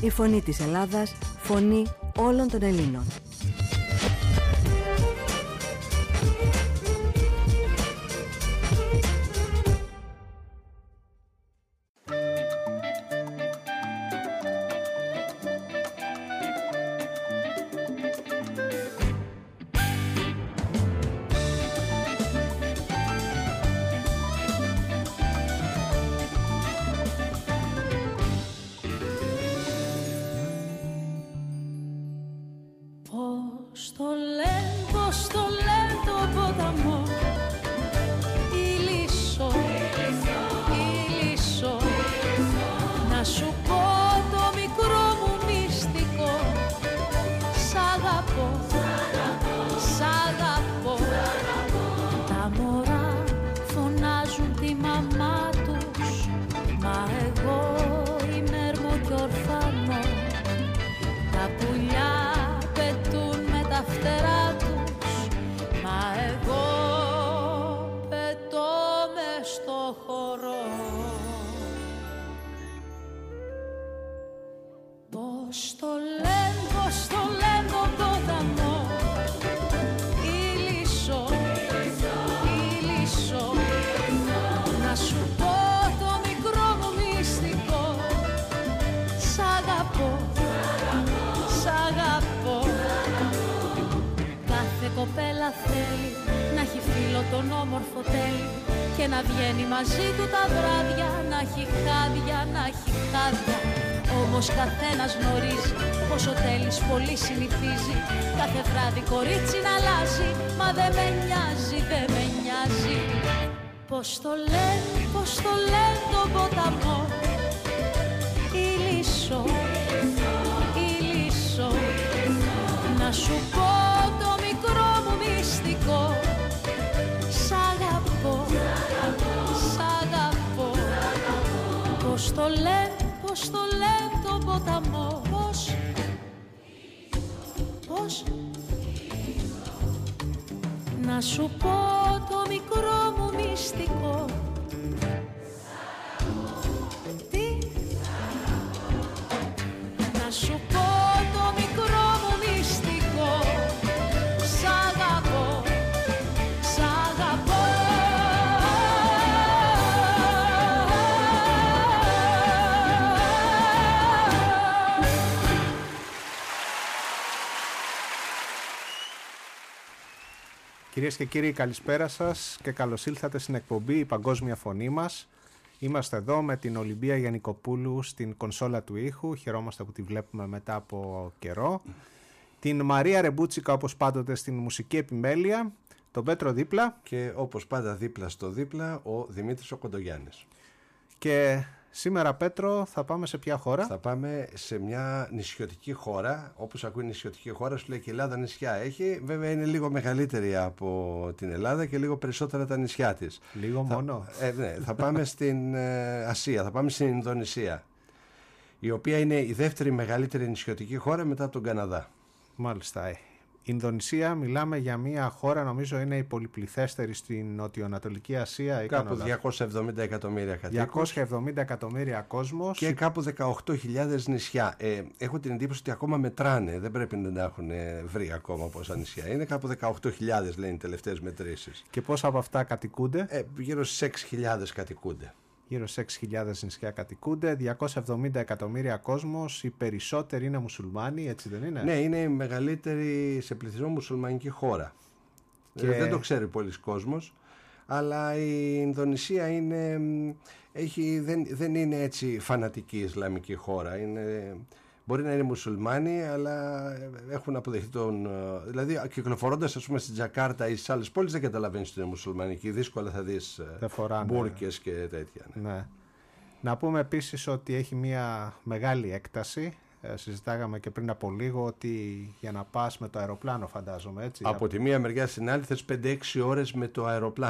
Η φωνή της Ελλάδας, φωνή όλων των Ελλήνων. Κοπέλα θέλει να έχει φίλο τον όμορφο τέλει και να βγαίνει μαζί του τα βράδια, να έχει χάδια, να έχει χάδια. Όμως καθένας γνωρίζει πως ο τέλης πολύ συνηθίζει. Κάθε βράδυ κορίτσι να αλλάζει, μα δεν με νοιάζει, δεν με νοιάζει. Πως το λένε τον ποταμό, Ηλισσό, Ηλισσό, να σου πω το μικρό μου μυστικό. Σ' αγαπώ, σ' αγαπώ. Πως το λένε τον ποταμό, πως να σου πω το μικρό μου μυστικό. Τι? Να σου πω το μικρό μου μυστικό. Σ' αγαπώ, σ' αγαπώ. Κυρίες και κύριοι, καλησπέρα σας και καλώς ήλθατε στην εκπομπή «Η Παγκόσμια Φωνή μας». Είμαστε εδώ με την Ολυμπία Γιαννικοπούλου στην κονσόλα του ήχου. Χαιρόμαστε που τη βλέπουμε μετά από καιρό. Την Μαρία Ρεμπούτσικα, όπως πάντοτε, στην μουσική επιμέλεια. Τον Πέτρο δίπλα. Και όπως πάντα δίπλα στο δίπλα ο Δημήτρης ο Κοντογιάννης. Και σήμερα, Πέτρο, θα πάμε σε ποια χώρα? Θα πάμε σε μια νησιωτική χώρα. Όπως ακούει νησιωτική χώρα, σου λέει και η Ελλάδα νησιά έχει. Βέβαια είναι λίγο μεγαλύτερη από την Ελλάδα και λίγο περισσότερα τα νησιά της. Λίγο μόνο. Ναι, θα πάμε στην Ασία, θα πάμε στην Ινδονησία, η οποία είναι η δεύτερη μεγαλύτερη νησιωτική χώρα μετά τον Καναδά. Μάλιστα. Ινδονησία, μιλάμε για μια χώρα, νομίζω είναι η πολυπληθέστερη στην νοτιοανατολική Ασία. Κάπου 270 εκατομμύρια κατοίκους. 270 εκατομμύρια κόσμος. Και κάπου 18.000 νησιά. Έχω την εντύπωση ότι ακόμα μετράνε. Δεν πρέπει να τα έχουν βρει ακόμα πόσα νησιά. Είναι κάπου 18.000, λένε οι τελευταίες μετρήσεις. Και πόσα από αυτά κατοικούνται? Γύρω στις 6.000 κατοικούνται. Γύρω σε 6.000 νησιά κατοικούνται, 270 εκατομμύρια κόσμος, οι περισσότεροι είναι μουσουλμάνοι, έτσι δεν είναι? Ναι, είναι η μεγαλύτερη σε πληθυσμό μουσουλμανική χώρα. Και δεν το ξέρει πολλοί κόσμος, αλλά η Ινδονησία δεν είναι έτσι φανατική Ισλαμική χώρα. Μπορεί να είναι μουσουλμάνοι, αλλά έχουν αποδεχτεί δηλαδή, κυκλοφορώντας, ας πούμε, στην Τζακάρτα ή στις άλλες πόλεις, δεν καταλαβαίνεις ότι είναι μουσουλμανική. Δύσκολα θα δεις μπούρκες και τέτοια. Ναι. Να πούμε επίσης ότι έχει μια μεγάλη έκταση. Συζητάγαμε και πριν από λίγο ότι για να πας με το αεροπλάνο, φαντάζομαι, έτσι. Από τη μία μεριά στην άλλη θες 5-6 ώρες με το αεροπλάνο.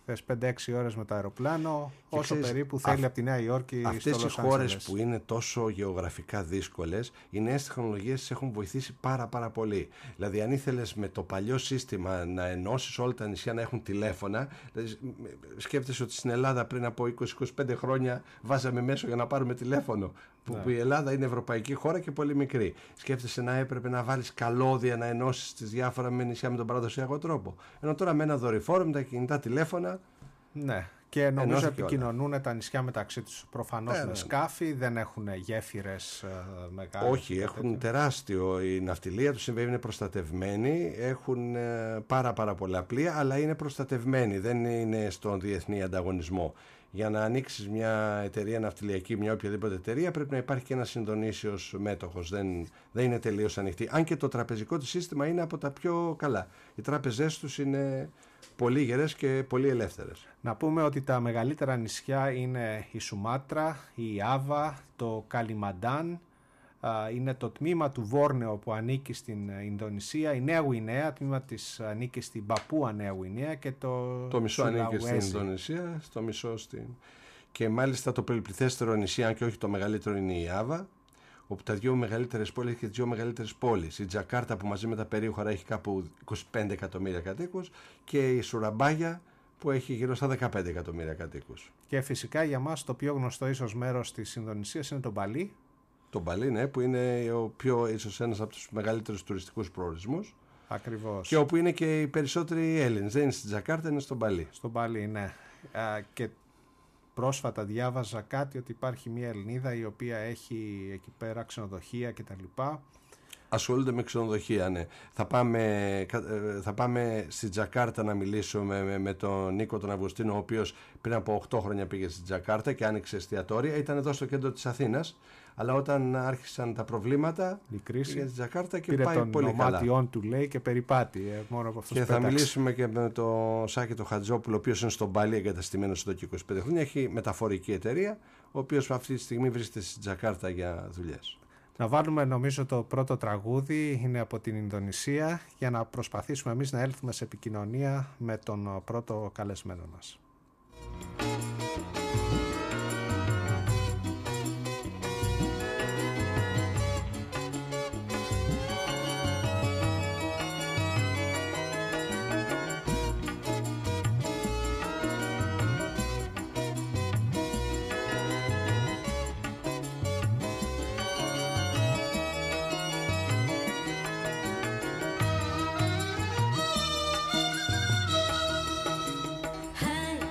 Θες 5-6 ώρες με το αεροπλάνο, και όσο περίπου θέλει από τη Νέα Υόρκη στο Λος Άντζελες. Αυτές οι χώρες που είναι τόσο γεωγραφικά δύσκολες, οι νέες τεχνολογίες τις έχουν βοηθήσει πάρα πολύ. Δηλαδή, αν ήθελες με το παλιό σύστημα να ενώσεις όλα τα νησιά να έχουν τηλέφωνα, δηλαδή, σκέφτεσαι ότι στην Ελλάδα πριν από 20-25 χρόνια βάζαμε μέσο για να πάρουμε τηλέφωνο. Που η Ελλάδα είναι ευρωπαϊκή χώρα και πολύ μικρή. Σκέφτεσαι να έπρεπε να βάλεις καλώδια να ενώσεις τις διάφορα με νησιά με τον παραδοσιακό τρόπο. Ενώ τώρα με ένα δορυφόρο, με τα κινητά τηλέφωνα. Ναι, και νομίζω επικοινωνούν τα νησιά μεταξύ τους προφανώς με σκάφη, δεν έχουν γέφυρες μεγάλες. Όχι, έχουν τεράστιο. Η ναυτιλία τους είναι προστατευμένη, έχουν πάρα πολλά πλοία, αλλά είναι προστατευμένοι, δεν είναι στον διεθνή ανταγωνισμό. Για να ανοίξεις μια εταιρεία ναυτιλιακή, μια οποιαδήποτε εταιρεία, πρέπει να υπάρχει και ένας συνδονήσιος μέτοχος. Δεν είναι τελείως ανοιχτή. Αν και το τραπεζικό του σύστημα είναι από τα πιο καλά. Οι τράπεζές τους είναι πολύ γερές και πολύ ελεύθερες. Να πούμε ότι τα μεγαλύτερα νησιά είναι η Σουμάτρα, η Άβα, το Καλιμαντάν, είναι το τμήμα του Βόρνεο που ανήκει στην Ινδονησία, η Νέα Γουινέα, τμήμα της ανήκει στην Παπούα Νέα Γουινέα και το μισό ανήκει στην Ινδονησία, το μισό στην... Και μάλιστα το πολυπληθέστερο νησί, αν και όχι το μεγαλύτερο, είναι η Άβα, όπου τα δύο μεγαλύτερες πόλεις και τις δύο μεγαλύτερες πόλεις. Η Τζακάρτα που μαζί με τα περίχωρα έχει κάπου 25 εκατομμύρια κατοίκους και η Σουραμπάγια που έχει γύρω στα 15 εκατομμύρια κατοίκους. Και φυσικά για μας το πιο γνωστό ίσως μέρος της Ινδονησίας είναι το Μπαλί. Το Μπαλί, ναι, που είναι ίσως ένας από τους μεγαλύτερους τουριστικούς προορισμούς. Ακριβώς. Και όπου είναι και οι περισσότεροι Έλληνες. Δεν είναι στην Τζακάρτα, είναι στο Μπαλί. Στο Μπαλί, ναι. Και πρόσφατα διάβαζα κάτι ότι υπάρχει μια Ελληνίδα η οποία έχει εκεί πέρα ξενοδοχεία κτλ. Ασχολούνται με ξενοδοχεία, ναι. Θα πάμε στη Τζακάρτα να μιλήσουμε με τον Νίκο τον Αυγουστίνο, ο οποίος πριν από 8 χρόνια πήγε στη Τζακάρτα και άνοιξε εστιατόρια. Ήταν εδώ στο κέντρο της Αθήνας, αλλά όταν άρχισαν τα προβλήματα πήγε στη Τζακάρτα και πάει πολύ καλά. Πήρε τον ομάτιον του, λέει, και περιπάτη. Μόνο από αυτός και θα μιλήσουμε και με τον Σάκη τον Χατζόπουλο, ο οποίος είναι στον Μπαλί εγκαταστημένος εδώ και 25 χρόνια. Έχει μεταφορική εταιρεία, ο οποίος αυτή τη στιγμή βρίσκεται στη Τζακάρτα για δουλειές. Να βάλουμε νομίζω το πρώτο τραγούδι, είναι από την Ινδονησία, για να προσπαθήσουμε εμείς να έλθουμε σε επικοινωνία με τον πρώτο καλεσμένο μας. Hai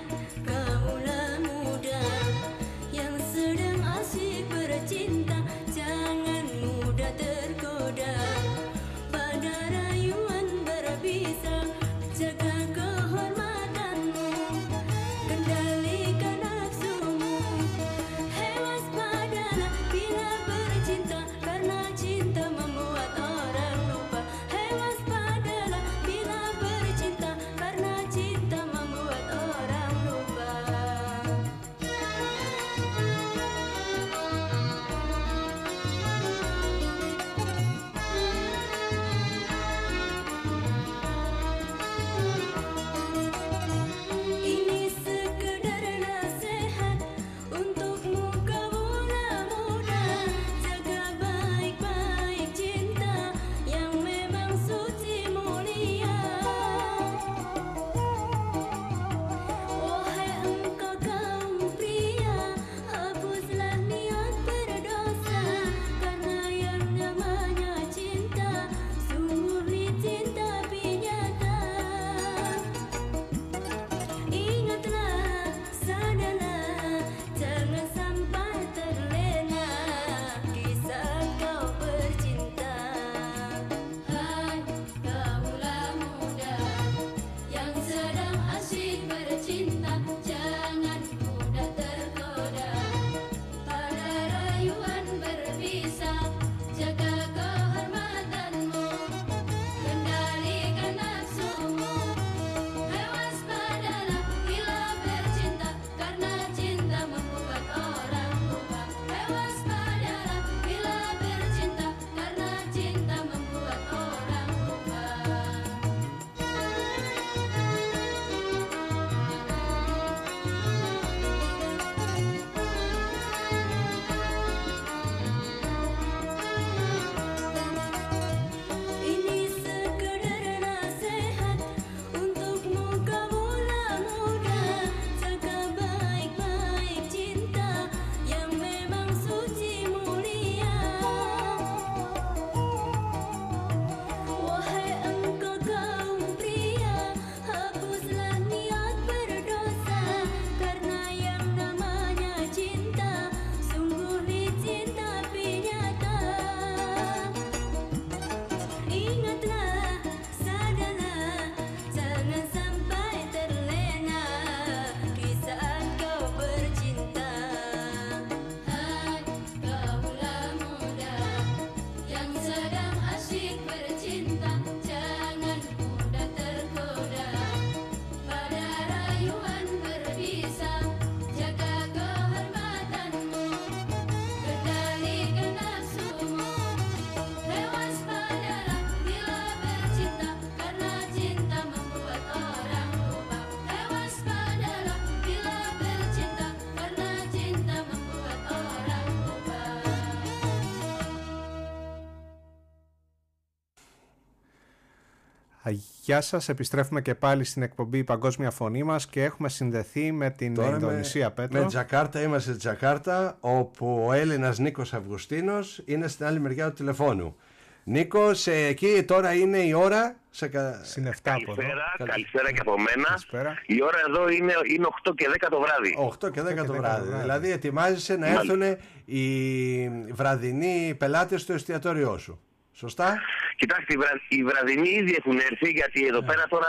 Γεια σας, επιστρέφουμε και πάλι στην εκπομπή «Η Παγκόσμια Φωνή» μας και έχουμε συνδεθεί με την Ινδονησία, Πέτρο. Με Τζακάρτα, είμαστε στη Τζακάρτα, όπου ο Έλληνας Νίκος Αυγουστίνος είναι στην άλλη μεριά του τηλεφώνου. Νίκο, εκεί τώρα είναι η ώρα. Στην 7 Καλησπέρα και από μένα. Καλησπέρα. Η ώρα εδώ είναι 8 και 10 το βράδυ. 8 και 10 το βράδυ. Δηλαδή ετοιμάζεσαι να έρθουν οι βραδινοί πελάτες στο εστιατόριό σου. Σωστά. Κοιτάξτε, οι βραδινοί ήδη έχουν έρθει, γιατί εδώ πέρα τώρα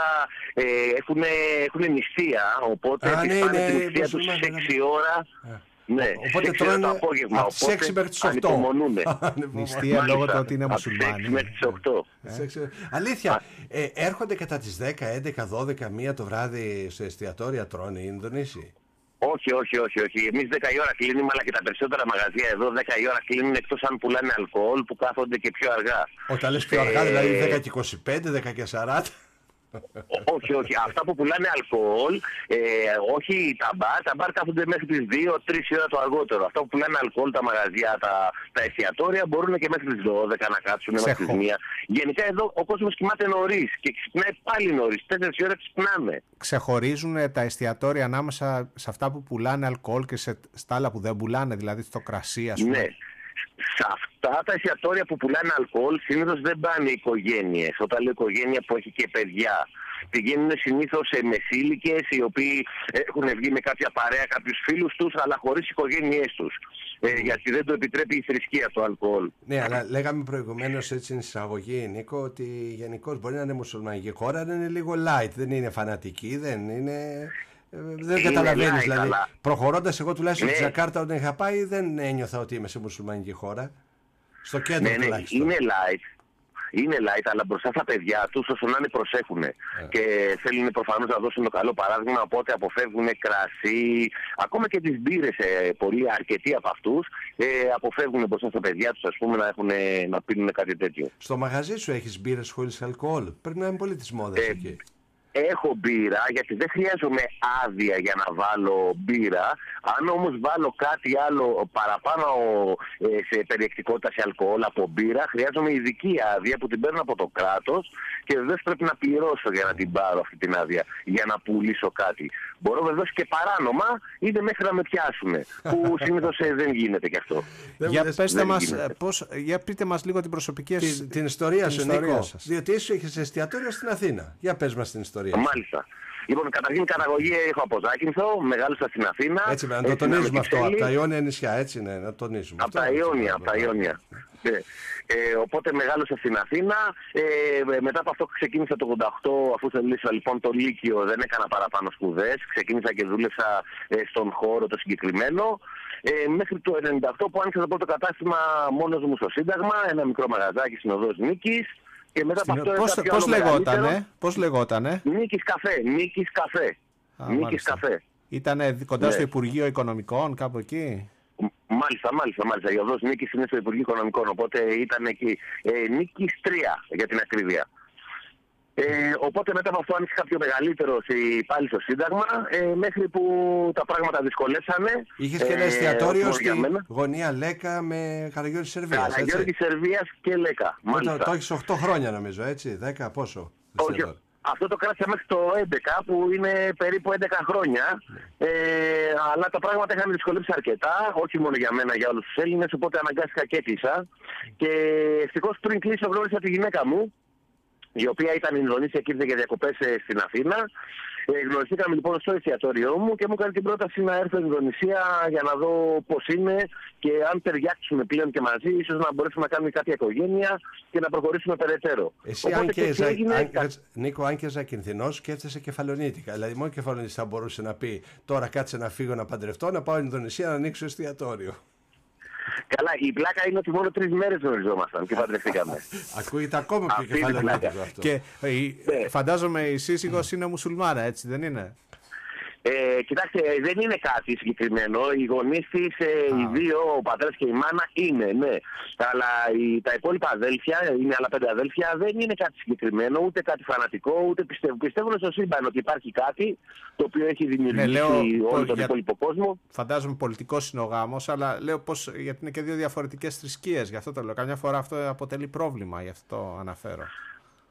έχουν νηστεία. Οπότε πάνε την νηστεία τους στις 6 ώρα. Ναι, οπότε τρώνε το απόγευμα. από τις 6 μέχρι τις 8. Ανυπομονούν. Νηστεία λόγω του ότι είναι μουσουλμάνοι. Από τις 6 μέχρι τις 8. Αλήθεια, έρχονται κατά τις 10, 11, 12, 1 το βράδυ στο εστιατόρια, τρώνε οι Ινδονήσιοι? Όχι. Εμείς 10 η ώρα κλείνουμε, αλλά και τα περισσότερα μαγαζιά εδώ 10 η ώρα κλείνουν, εκτός αν πουλάνε αλκοόλ που κάθονται και πιο αργά. Όταν λες πιο αργά, δηλαδή 10 και 25, 10 και 40. Όχι. Αυτά που πουλάνε αλκοόλ, όχι τα μπαρ κάθονται μέχρι τις 2-3 ώρα το αργότερο. Αυτά που πουλάνε αλκοόλ, τα μαγαζιά, τα εστιατόρια μπορούν και μέχρι τις 12 να κάτσουν, μέχρι τις 1. Γενικά εδώ ο κόσμος κοιμάται νωρίς και ξυπνάει πάλι νωρίς. 4 ώρα ξυπνάμε. Ξεχωρίζουν τα εστιατόρια ανάμεσα σε αυτά που πουλάνε αλκοόλ και στα άλλα που δεν πουλάνε, δηλαδή στο κρασί, ας πούμε? Ναι. Σε αυτά τα εστιατόρια που πουλάνε αλκοόλ συνήθως δεν πάνε οικογένειες. Όταν λέω οικογένεια, που έχει και παιδιά, πηγαίνουν συνήθως σε μεσήλικες οι οποίοι έχουν βγει με κάποια παρέα, κάποιους φίλους τους, αλλά χωρίς οικογένειές τους. Γιατί δεν το επιτρέπει η θρησκεία το αλκοόλ. Ναι, αλλά λέγαμε προηγουμένως έτσι στην εισαγωγή, Νίκο, ότι γενικώς μπορεί να είναι μουσουλμανική χώρα, αλλά είναι λίγο light, δεν είναι φανατική, δεν είναι. Δεν καταλαβαίνεις, δηλαδή. Προχωρώντας, εγώ τουλάχιστον στη Τζακάρτα όταν είχα πάει, δεν ένιωθα ότι είμαι σε μουσουλμανική χώρα. Στο κέντρο τουλάχιστον. Είναι light, αλλά μπροστά στα παιδιά τους, όσο να είναι, προσέχουν. Και θέλουν προφανώς να δώσουν το καλό παράδειγμα, οπότε αποφεύγουν κρασί, ακόμα και τις μπύρες. Αρκετοί από αυτούς αποφεύγουν μπροστά στα παιδιά τους, ας πούμε, να πίνουν κάτι τέτοιο. Στο μαγαζί σου έχεις μπύρες χωρίς αλκοόλ? Πρέπει να είναι πολύ της μόδας εκεί. Έχω μπύρα, γιατί δεν χρειάζομαι άδεια για να βάλω μπύρα. Αν όμως βάλω κάτι άλλο παραπάνω σε περιεκτικότητα, σε αλκοόλ από μπύρα, χρειάζομαι ειδική άδεια που την παίρνω από το κράτος και βεβαίως πρέπει να πληρώσω για να την πάρω αυτή την άδεια, για να πουλήσω κάτι. Μπορώ βεβαίως και παράνομα, είτε μέχρι να με πιάσουν, που συνήθως δεν γίνεται κι αυτό. Για πείτε μας λίγο την προσωπική την ιστορία σου, Νίκο, διότι εσύ έχεις εστιατόριο στην Αθήνα. Για πες μας την ιστορία. Μάλιστα. Λοιπόν, καταρχήν καταγωγή έχω από Ζάκυνθο, μεγάλωσα στην Αθήνα. Έτσι, να το τονίζουμε αυτό, από τα Ιόνια νησιά, έτσι, ναι, να το τονίζουμε. Από τα Ιόνια. Οπότε μεγάλωσα στην Αθήνα. Μετά από αυτό ξεκίνησα το 88, αφού τελείωσα λοιπόν το Λύκειο, δεν έκανα παραπάνω σπουδές. Ξεκίνησα και δούλεψα στον χώρο το συγκεκριμένο. Μέχρι το 98 που άνοιξα το πρώτο κατάστημα μόνος μου στο Σύνταγμα, ένα μικρό μαγαζάκι στην οδός Νίκης. Και μετά από αυτό πώς λεγότανε? Νίκης Καφέ. Ήτανε κοντά στο Υπουργείο Οικονομικών, κάπου εκεί? Μάλιστα. Η οδός Νίκης είναι στο Υπουργείο Οικονομικών, οπότε ήταν εκεί. Νίκης 3 για την ακρίβεια. Οπότε μετά από αυτό άνοιξε κάποιο μεγαλύτερο πάλι στο Σύνταγμα, μέχρι που τα πράγματα δυσκολέψανε. Είχες και ένα εστιατόριο στη γωνία Λέκα με Καραγιώργη Σερβίας. Καραγιώργη Σερβίας και Λέκα. Το έχεις 8 χρόνια νομίζω, έτσι, 10 πόσο? Όχι, αυτό το κράτησα μέχρι το 11, που είναι περίπου 11 χρόνια. Αλλά τα πράγματα είχαν δυσκολέψει αρκετά, όχι μόνο για μένα, για όλους τους Έλληνες, οπότε αναγκάστηκα και έκλεισα. Και ευτυχώς πριν κλείσω γνώρισα τη γυναίκα μου, η οποία ήταν Ινδονήσια και ήρθε για διακοπές στην Αθήνα. Γνωριστήκαμε λοιπόν στο εστιατόριό μου και μου έκανε την πρόταση να έρθω στην Ινδονησία για να δω πώς είναι και αν ταιριάξουμε πλέον και μαζί, ίσως να μπορέσουμε να κάνουμε κάποια οικογένεια και να προχωρήσουμε περαιτέρω. Εσύ, Νίκο, αν και Ζακυνθινός, σκέφτεσαι κεφαλονίτικα. Δηλαδή, μόνο κεφαλονίτης θα μπορούσε να πει: τώρα κάτσε να φύγω να παντρευτώ, να πάω στην Ινδονησία να ανοίξω εστιατόριο. Καλά, η πλάκα είναι ότι μόνο 3 μέρες γνωριζόμασταν και παντρευτήκαμε. Ακούγεται ακόμα πιο κεφαλονίτικο αυτό. Και φαντάζομαι η σύζυγος είναι μουσουλμάνα, έτσι δεν είναι? Κοιτάξτε, δεν είναι κάτι συγκεκριμένο. Οι γονείς της, οι δύο, ο πατέρας και η μάνα είναι, ναι. Αλλά τα υπόλοιπα αδέλφια, είναι άλλα 5 αδέλφια, δεν είναι κάτι συγκεκριμένο, ούτε κάτι φανατικό, ούτε πιστεύουν. Πιστεύουν στο σύμπαν ότι υπάρχει κάτι το οποίο έχει δημιουργήσει όλο τον υπόλοιπο κόσμο. Φαντάζομαι πολιτικός είναι ο γάμος, αλλά λέω πως, γιατί είναι και 2 διαφορετικές θρησκείες, γι' αυτό το λέω. Καμιά φορά αυτό αποτελεί πρόβλημα, γι' αυτό αναφέρω.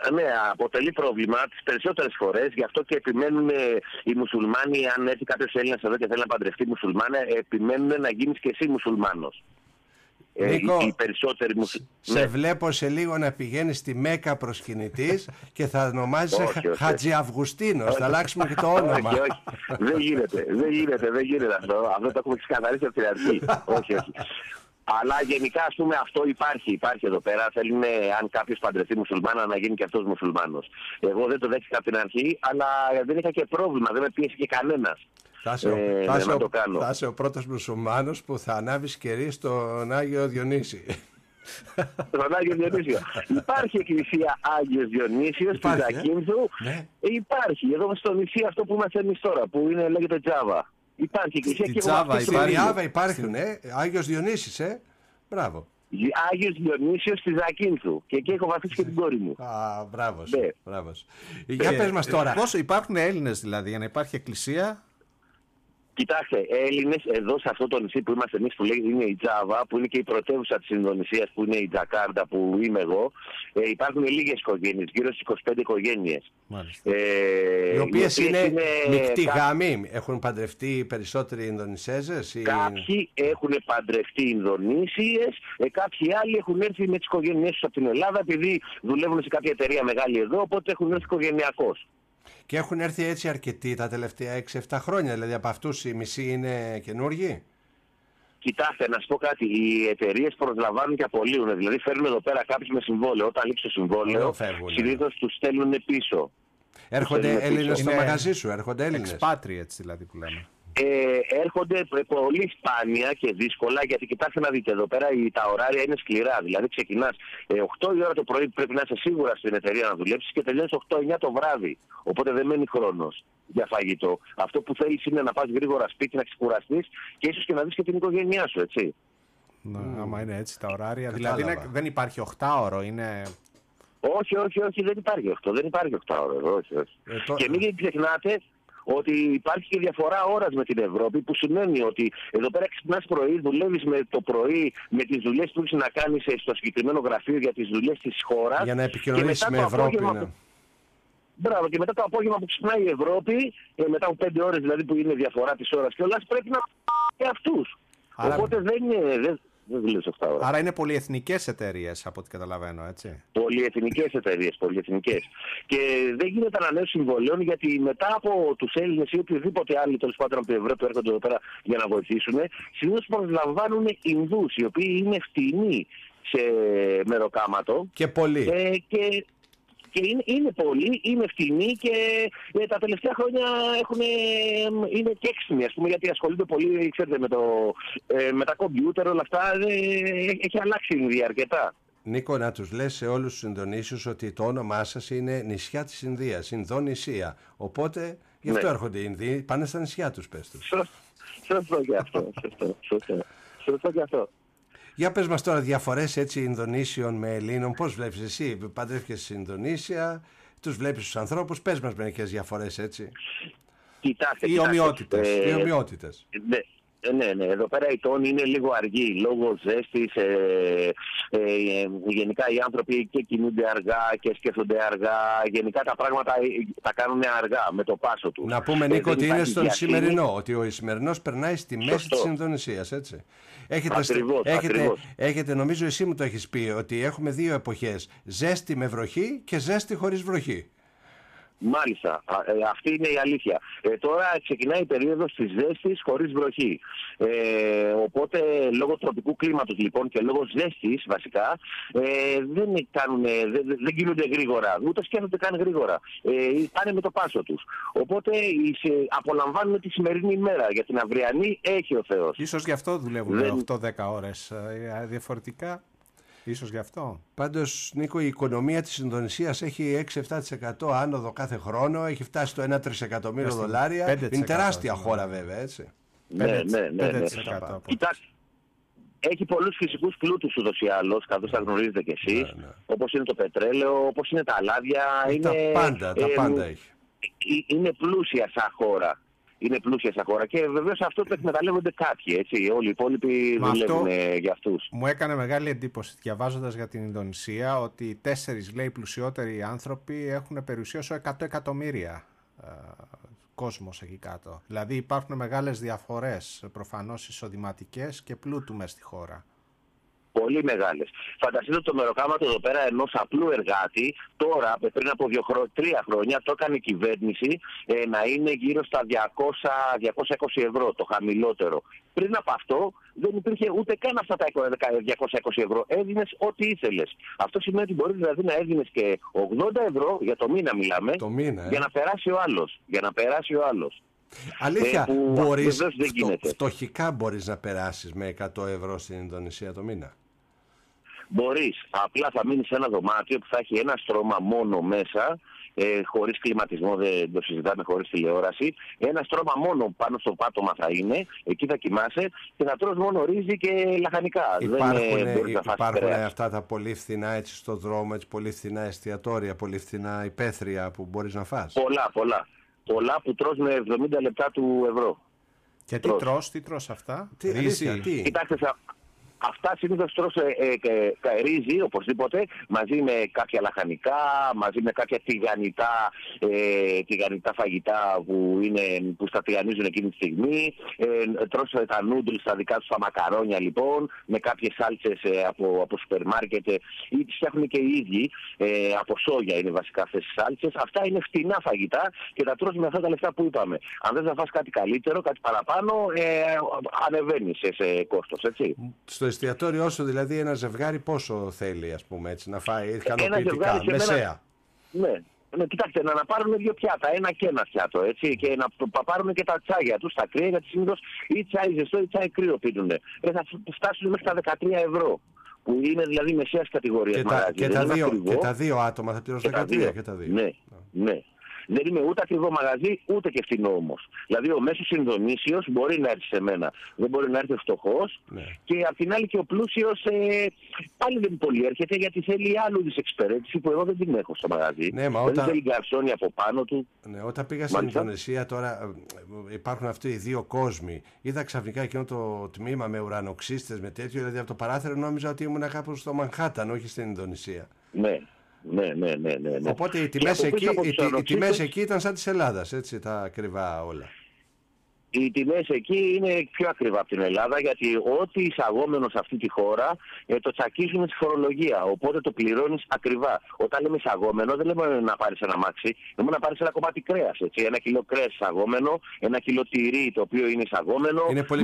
Ναι, αποτελεί πρόβλημα τις περισσότερες φορές. Γι' αυτό και επιμένουν οι μουσουλμάνοι, αν έρθει κάποιος Έλληνας εδώ και θέλει να παντρευτεί μουσουλμάνα, επιμένουν να γίνεις και εσύ μουσουλμάνος. Νίκο, οι περισσότεροι σε βλέπω σε λίγο να πηγαίνεις στη Μέκα προσκυνητής και θα ονομάζεσαι Χατζη Αυγουστίνος. Θα αλλάξουμε και το όνομα. Όχι. Δεν γίνεται αυτό. Αυτό το έχουμε ξεκαθαρίσει από την αρχή. όχι. Αλλά γενικά, ας πούμε, αυτό υπάρχει εδώ πέρα. Θέλουν, αν κάποιος παντρευτεί μουσουλμάνα, να γίνει και αυτός μουσουλμάνος. Εγώ δεν το δέχτηκα από την αρχή, αλλά δεν είχα και πρόβλημα. Δεν με πίεσε και κανένας. Θα είσαι ο πρώτος μουσουλμάνος που θα ανάβει κερί στον Άγιο Διονύση. Στον Άγιο Διονύσιο. Υπάρχει εκκλησία Άγιος Διονύσιος στη Ζακίνθου. Ναι. Υπάρχει. Εδώ στο νησί αυτό που είμαστε εμείς τώρα, που λέγεται Τζάβα. Υπάρχει εκκλησία και Στην Τζάβα υπάρχουν, Άγιος Διονύσης, Μπράβο. Άγιος Διονύσιος στη Ζακίνθου. Και εκεί έχω βαθίσει και την κόρη μου. Μπράβο. Για πες μας τώρα. Πόσο υπάρχουν Έλληνες δηλαδή για να υπάρχει εκκλησία? Κοιτάξτε, Έλληνες εδώ σε αυτό το νησί που είμαστε εμείς, που λέγεται είναι η Τζάβα, που είναι και η πρωτεύουσα της Ινδονησίας, που είναι η Τζακάρτα που είμαι εγώ, υπάρχουν λίγες οικογένειες, γύρω στις 25 οικογένειες. Οι οποίες είναι μεικτοί γάμοι, έχουν παντρευτεί περισσότεροι Ινδονησέζες? Κάποιοι έχουν παντρευτεί Ινδονήσιες, κάποιοι άλλοι έχουν έρθει με τις οικογένειές τους από την Ελλάδα, επειδή δουλεύουν σε κάποια εταιρεία μεγάλη εδώ, οπότε έχουν έρθει οικογενειακώς. Και έχουν έρθει έτσι αρκετοί τα τελευταία 6-7 χρόνια, δηλαδή από αυτούς οι μισοί είναι καινούργοι? Κοιτάξτε, να σου πω κάτι. Οι εταιρείες προσλαμβάνουν και απολύουν. Δηλαδή φέρνουν εδώ πέρα κάποιους με συμβόλαιο. Όταν λήξει το συμβόλαιο, συνήθως τους στέλνουν πίσω. Έρχονται Έλληνες στο μαγαζί σου, έρχονται Έλληνες. Expatriates δηλαδή που λέμε. Έρχονται πολύ σπάνια και δύσκολα, γιατί κοιτάξτε να δείτε εδώ πέρα τα ωράρια είναι σκληρά. Δηλαδή ξεκινάς 8 η ώρα το πρωί, πρέπει να είσαι σίγουρα στην εταιρεία να δουλέψεις και τελειώνεις 8-9 το βράδυ. Οπότε δεν μένει χρόνος για φαγητό. Αυτό που θέλεις είναι να πας γρήγορα σπίτι, να ξεκουραστείς και ίσως και να δεις και την οικογένειά σου, έτσι. Άμα είναι έτσι τα ωράρια. Δηλαδή δεν υπάρχει 8ωρο, είναι. Όχι, δεν υπάρχει 8. Δεν υπάρχει 8ωρο. Όχι. Και μην ξεχνάτε ότι υπάρχει και διαφορά ώρας με την Ευρώπη, που σημαίνει ότι εδώ πέρα ξυπνάς πρωί, δουλεύεις με το πρωί με τις δουλειές που έχεις να κάνεις στο συγκεκριμένο γραφείο για τις δουλειές της χώρας. Για να επικοινωνήσεις με Ευρώπη. Μπράβο, και μετά το απόγευμα που ξυπνάει η Ευρώπη, μετά από 5 ώρες δηλαδή που είναι διαφορά της ώρας κιόλας, πρέπει να και αυτούς. Οπότε δεν είναι. Δεν δουλεύει 8 ώρες. Άρα είναι πολυεθνικές εταιρείες από ό,τι καταλαβαίνω, έτσι. Πολυεθνικές εταιρείες, πολυεθνικές. Και δεν γίνεται ανανέωση συμβολέων, γιατί μετά από τους Έλληνες ή οποιοδήποτε άλλοι τέλος πάντων από την Ευρώπη που έρχονται εδώ πέρα για να βοηθήσουν, συνήθως προσλαμβάνουν Ινδούς, οι οποίοι είναι φτηνοί σε μεροκάματο. Και πολλοί. Και είναι πολλοί, είναι φτηνοί και τα τελευταία χρόνια είναι και έξυπνοι, ας πούμε, γιατί ασχολούνται πολύ, ξέρετε, με τα κομπιούτερ, όλα αυτά. Έχει αλλάξει η Ινδία αρκετά. Νίκο, να τους λες σε όλους τους Ινδονήσιους ότι το όνομά σας είναι νησιά της Ινδίας, Ινδονησία. Οπότε γι' αυτό έρχονται οι Ινδοί, πάνε στα νησιά τους, πες τους. Σωστό και αυτό. Σωστό και αυτό. Για πες μας τώρα διαφορές έτσι Ινδονήσιων με Ελλήνων. Πώς βλέπεις εσύ, παντρεύτηκες στην Ινδονήσια, τους βλέπεις τους ανθρώπους, πες μας μερικές διαφορές έτσι. Κοιτάξτε, οι ομοιότητες. Ναι, εδώ πέρα οι τόνοι είναι λίγο αργοί, λόγω ζέστης, γενικά οι άνθρωποι και κινούνται αργά και σκέφτονται αργά, γενικά τα πράγματα τα κάνουν αργά με το πάσο τους. Να πούμε, Νίκο, ότι είναι στον Ισημερινό, ότι ο Ισημερινός περνάει στη μέση της Ινδονησίας, έτσι. Έχετε, νομίζω εσύ μου το έχεις πει, ότι έχουμε δύο εποχές, ζέστη με βροχή και ζέστη χωρίς βροχή. Μάλιστα, αυτή είναι η αλήθεια. Τώρα ξεκινάει η περίοδος της ζέστης χωρίς βροχή. Οπότε λόγω τροπικού κλίματος λοιπόν και λόγω ζέστης βασικά δεν κινούνται γρήγορα, ούτε σκέφτονται καν γρήγορα. Πάνε με το πάσο τους. Οπότε απολαμβάνουμε τη σημερινή ημέρα. Για την αυριανή έχει ο Θεός. Ίσως γι' αυτό δουλεύουν 8-10 ώρες διαφορετικά. Ίσως γι' αυτό. Πάντως, Νίκο, η οικονομία της Ινδονησίας έχει 6-7% άνοδο κάθε χρόνο. Έχει φτάσει στο 1 τρισεκατομμύριο δολάρια. 5%. Είναι τεράστια χώρα βέβαια, έτσι. Ναι. Κοιτάξτε, έχει πολλούς φυσικούς πλούτους ούτως ή άλλως, καθώς τα γνωρίζετε κι εσείς. Ναι. Όπως είναι το πετρέλαιο, όπως είναι τα αλάδια. Τα πάντα έχει. Είναι πλούσια σαν χώρα. είναι πλούσια στα χώρα και βεβαίως αυτό το εκμεταλλεύονται κάποιοι, έτσι. Όλοι οι υπόλοιποι δουλεύουν για αυτούς. Μου έκανε μεγάλη εντύπωση διαβάζοντας για την Ινδονησία ότι οι 4, λέει, πλουσιότεροι άνθρωποι έχουν περιουσία ως 100 εκατομμύρια κόσμος εκεί κάτω. Δηλαδή υπάρχουν μεγάλες διαφορές προφανώς εισοδηματικές και πλούτου μες στη χώρα. Πολύ μεγάλες. Φανταστείτε το μεροκάματο εδώ πέρα ενός απλού εργάτη, τώρα πριν από 3 χρόνια το έκανε η κυβέρνηση να είναι γύρω στα 220 ευρώ, το χαμηλότερο. Πριν από αυτό δεν υπήρχε ούτε καν αυτά τα 220 ευρώ. Έδινες ό,τι ήθελες. Αυτό σημαίνει ότι μπορεί δηλαδή να έδινες και 80 ευρώ για το μήνα, μιλάμε, για να περάσει ο άλλος. Αλήθεια, μπορείς, φτωχικά μπορείς να περάσεις με 100 ευρώ στην Ινδονησία το μήνα? Μπορείς, απλά θα μείνεις σε ένα δωμάτιο που θα έχει ένα στρώμα μόνο μέσα, χωρίς κλιματισμό, δεν το συζητάμε, χωρίς τηλεόραση. Ένα στρώμα μόνο πάνω στο πάτωμα θα είναι, εκεί θα κοιμάσαι και θα τρως μόνο ρύζι και λαχανικά. Υπάρχουν αυτά τα πολύ φθηνά έτσι στο δρόμο, έτσι, πολύ φθηνά εστιατόρια, πολύ φθηνά υπαίθρια που μπορείς να φας? Πολλά που τρως με 70 λεπτά του ευρώ. Και τι τρως αυτά? Ρύζι. Κοιτάξτε, αυτά συνήθως τρως ρύζι οπωσδήποτε, μαζί με κάποια λαχανικά, μαζί με κάποια τηγανιτά φαγητά που στα τηγανίζουν εκείνη τη στιγμή. Τρως τα νούντλς, τα δικά τους τα μακαρόνια λοιπόν, με κάποιες σάλτσες από σούπερ μάρκετ ή τις φτιάχνουν και οι ίδιοι, από σόγια είναι βασικά αυτές τις σάλτσες. Αυτά είναι φτηνά φαγητά και τα τρως με αυτά τα λεφτά που είπαμε. Αν δεν θα φας κάτι καλύτερο, κάτι παραπάνω, ανεβαίνεις σε κόστος, έτσι. Στο εστιατόριό σου δηλαδή ένα ζευγάρι πόσο θέλει, ας πούμε, έτσι, να φάει ικανοποιητικά, μεσαία? Ναι, κοιτάξτε, να πάρουν 2 πιάτα, ένα και ένα πιάτο, έτσι, και να πάρουν και τα τσάγια τους, τα κρύα, γιατί συνήθως ή τσάι ζεστό ή τσάι κρύο πίνουνε. Θα φτάσουν μέχρι τα 13 ευρώ, που είναι δηλαδή μεσαίας κατηγορίας. Και τα 2 άτομα θα πληρώσουν 13 και τα 2. Ναι. Δεν είμαι ούτε ακριβό μαγαζί, ούτε και φθηνό όμως. Δηλαδή ο μέσος Ινδονήσιος μπορεί να έρθει σε μένα. Δεν μπορεί να έρθει ο φτωχός. Ναι. Και απ' την άλλη και ο πλούσιος πάλι δεν πολύ έρχεται, γιατί θέλει άλλου της εξυπηρέτηση που εγώ δεν την έχω στο μαγαζί. Ναι, δεν θέλει γκαρσόνι από πάνω του. Ναι, όταν πήγα στην Ινδονησία τώρα υπάρχουν αυτοί οι 2 κόσμοι. Είδα ξαφνικά εκείνο το τμήμα με ουρανοξύστες, με τέτοιο. Δηλαδή από το παράθυρο νόμιζα ότι ήμουν κάπου στο Μανχάταν, όχι στην Ινδονησία. Ναι. Οπότε οι τιμές εκεί ήταν σαν της Ελλάδας, έτσι, τα ακριβά όλα. Οι τιμές εκεί είναι πιο ακριβά από την Ελλάδα, γιατί ό,τι εισαγόμενο σε αυτή τη χώρα το τσακίζουν στη φορολογία. Οπότε το πληρώνεις ακριβά. Όταν λέμε εισαγόμενο, δεν λέμε να πάρεις ένα μάξι, λέμε να πάρεις ένα κομμάτι κρέας. Έτσι. 1 κιλό κρέας εισαγόμενο, 1 κιλό τυρί το οποίο είναι εισαγόμενο. Είναι πολύ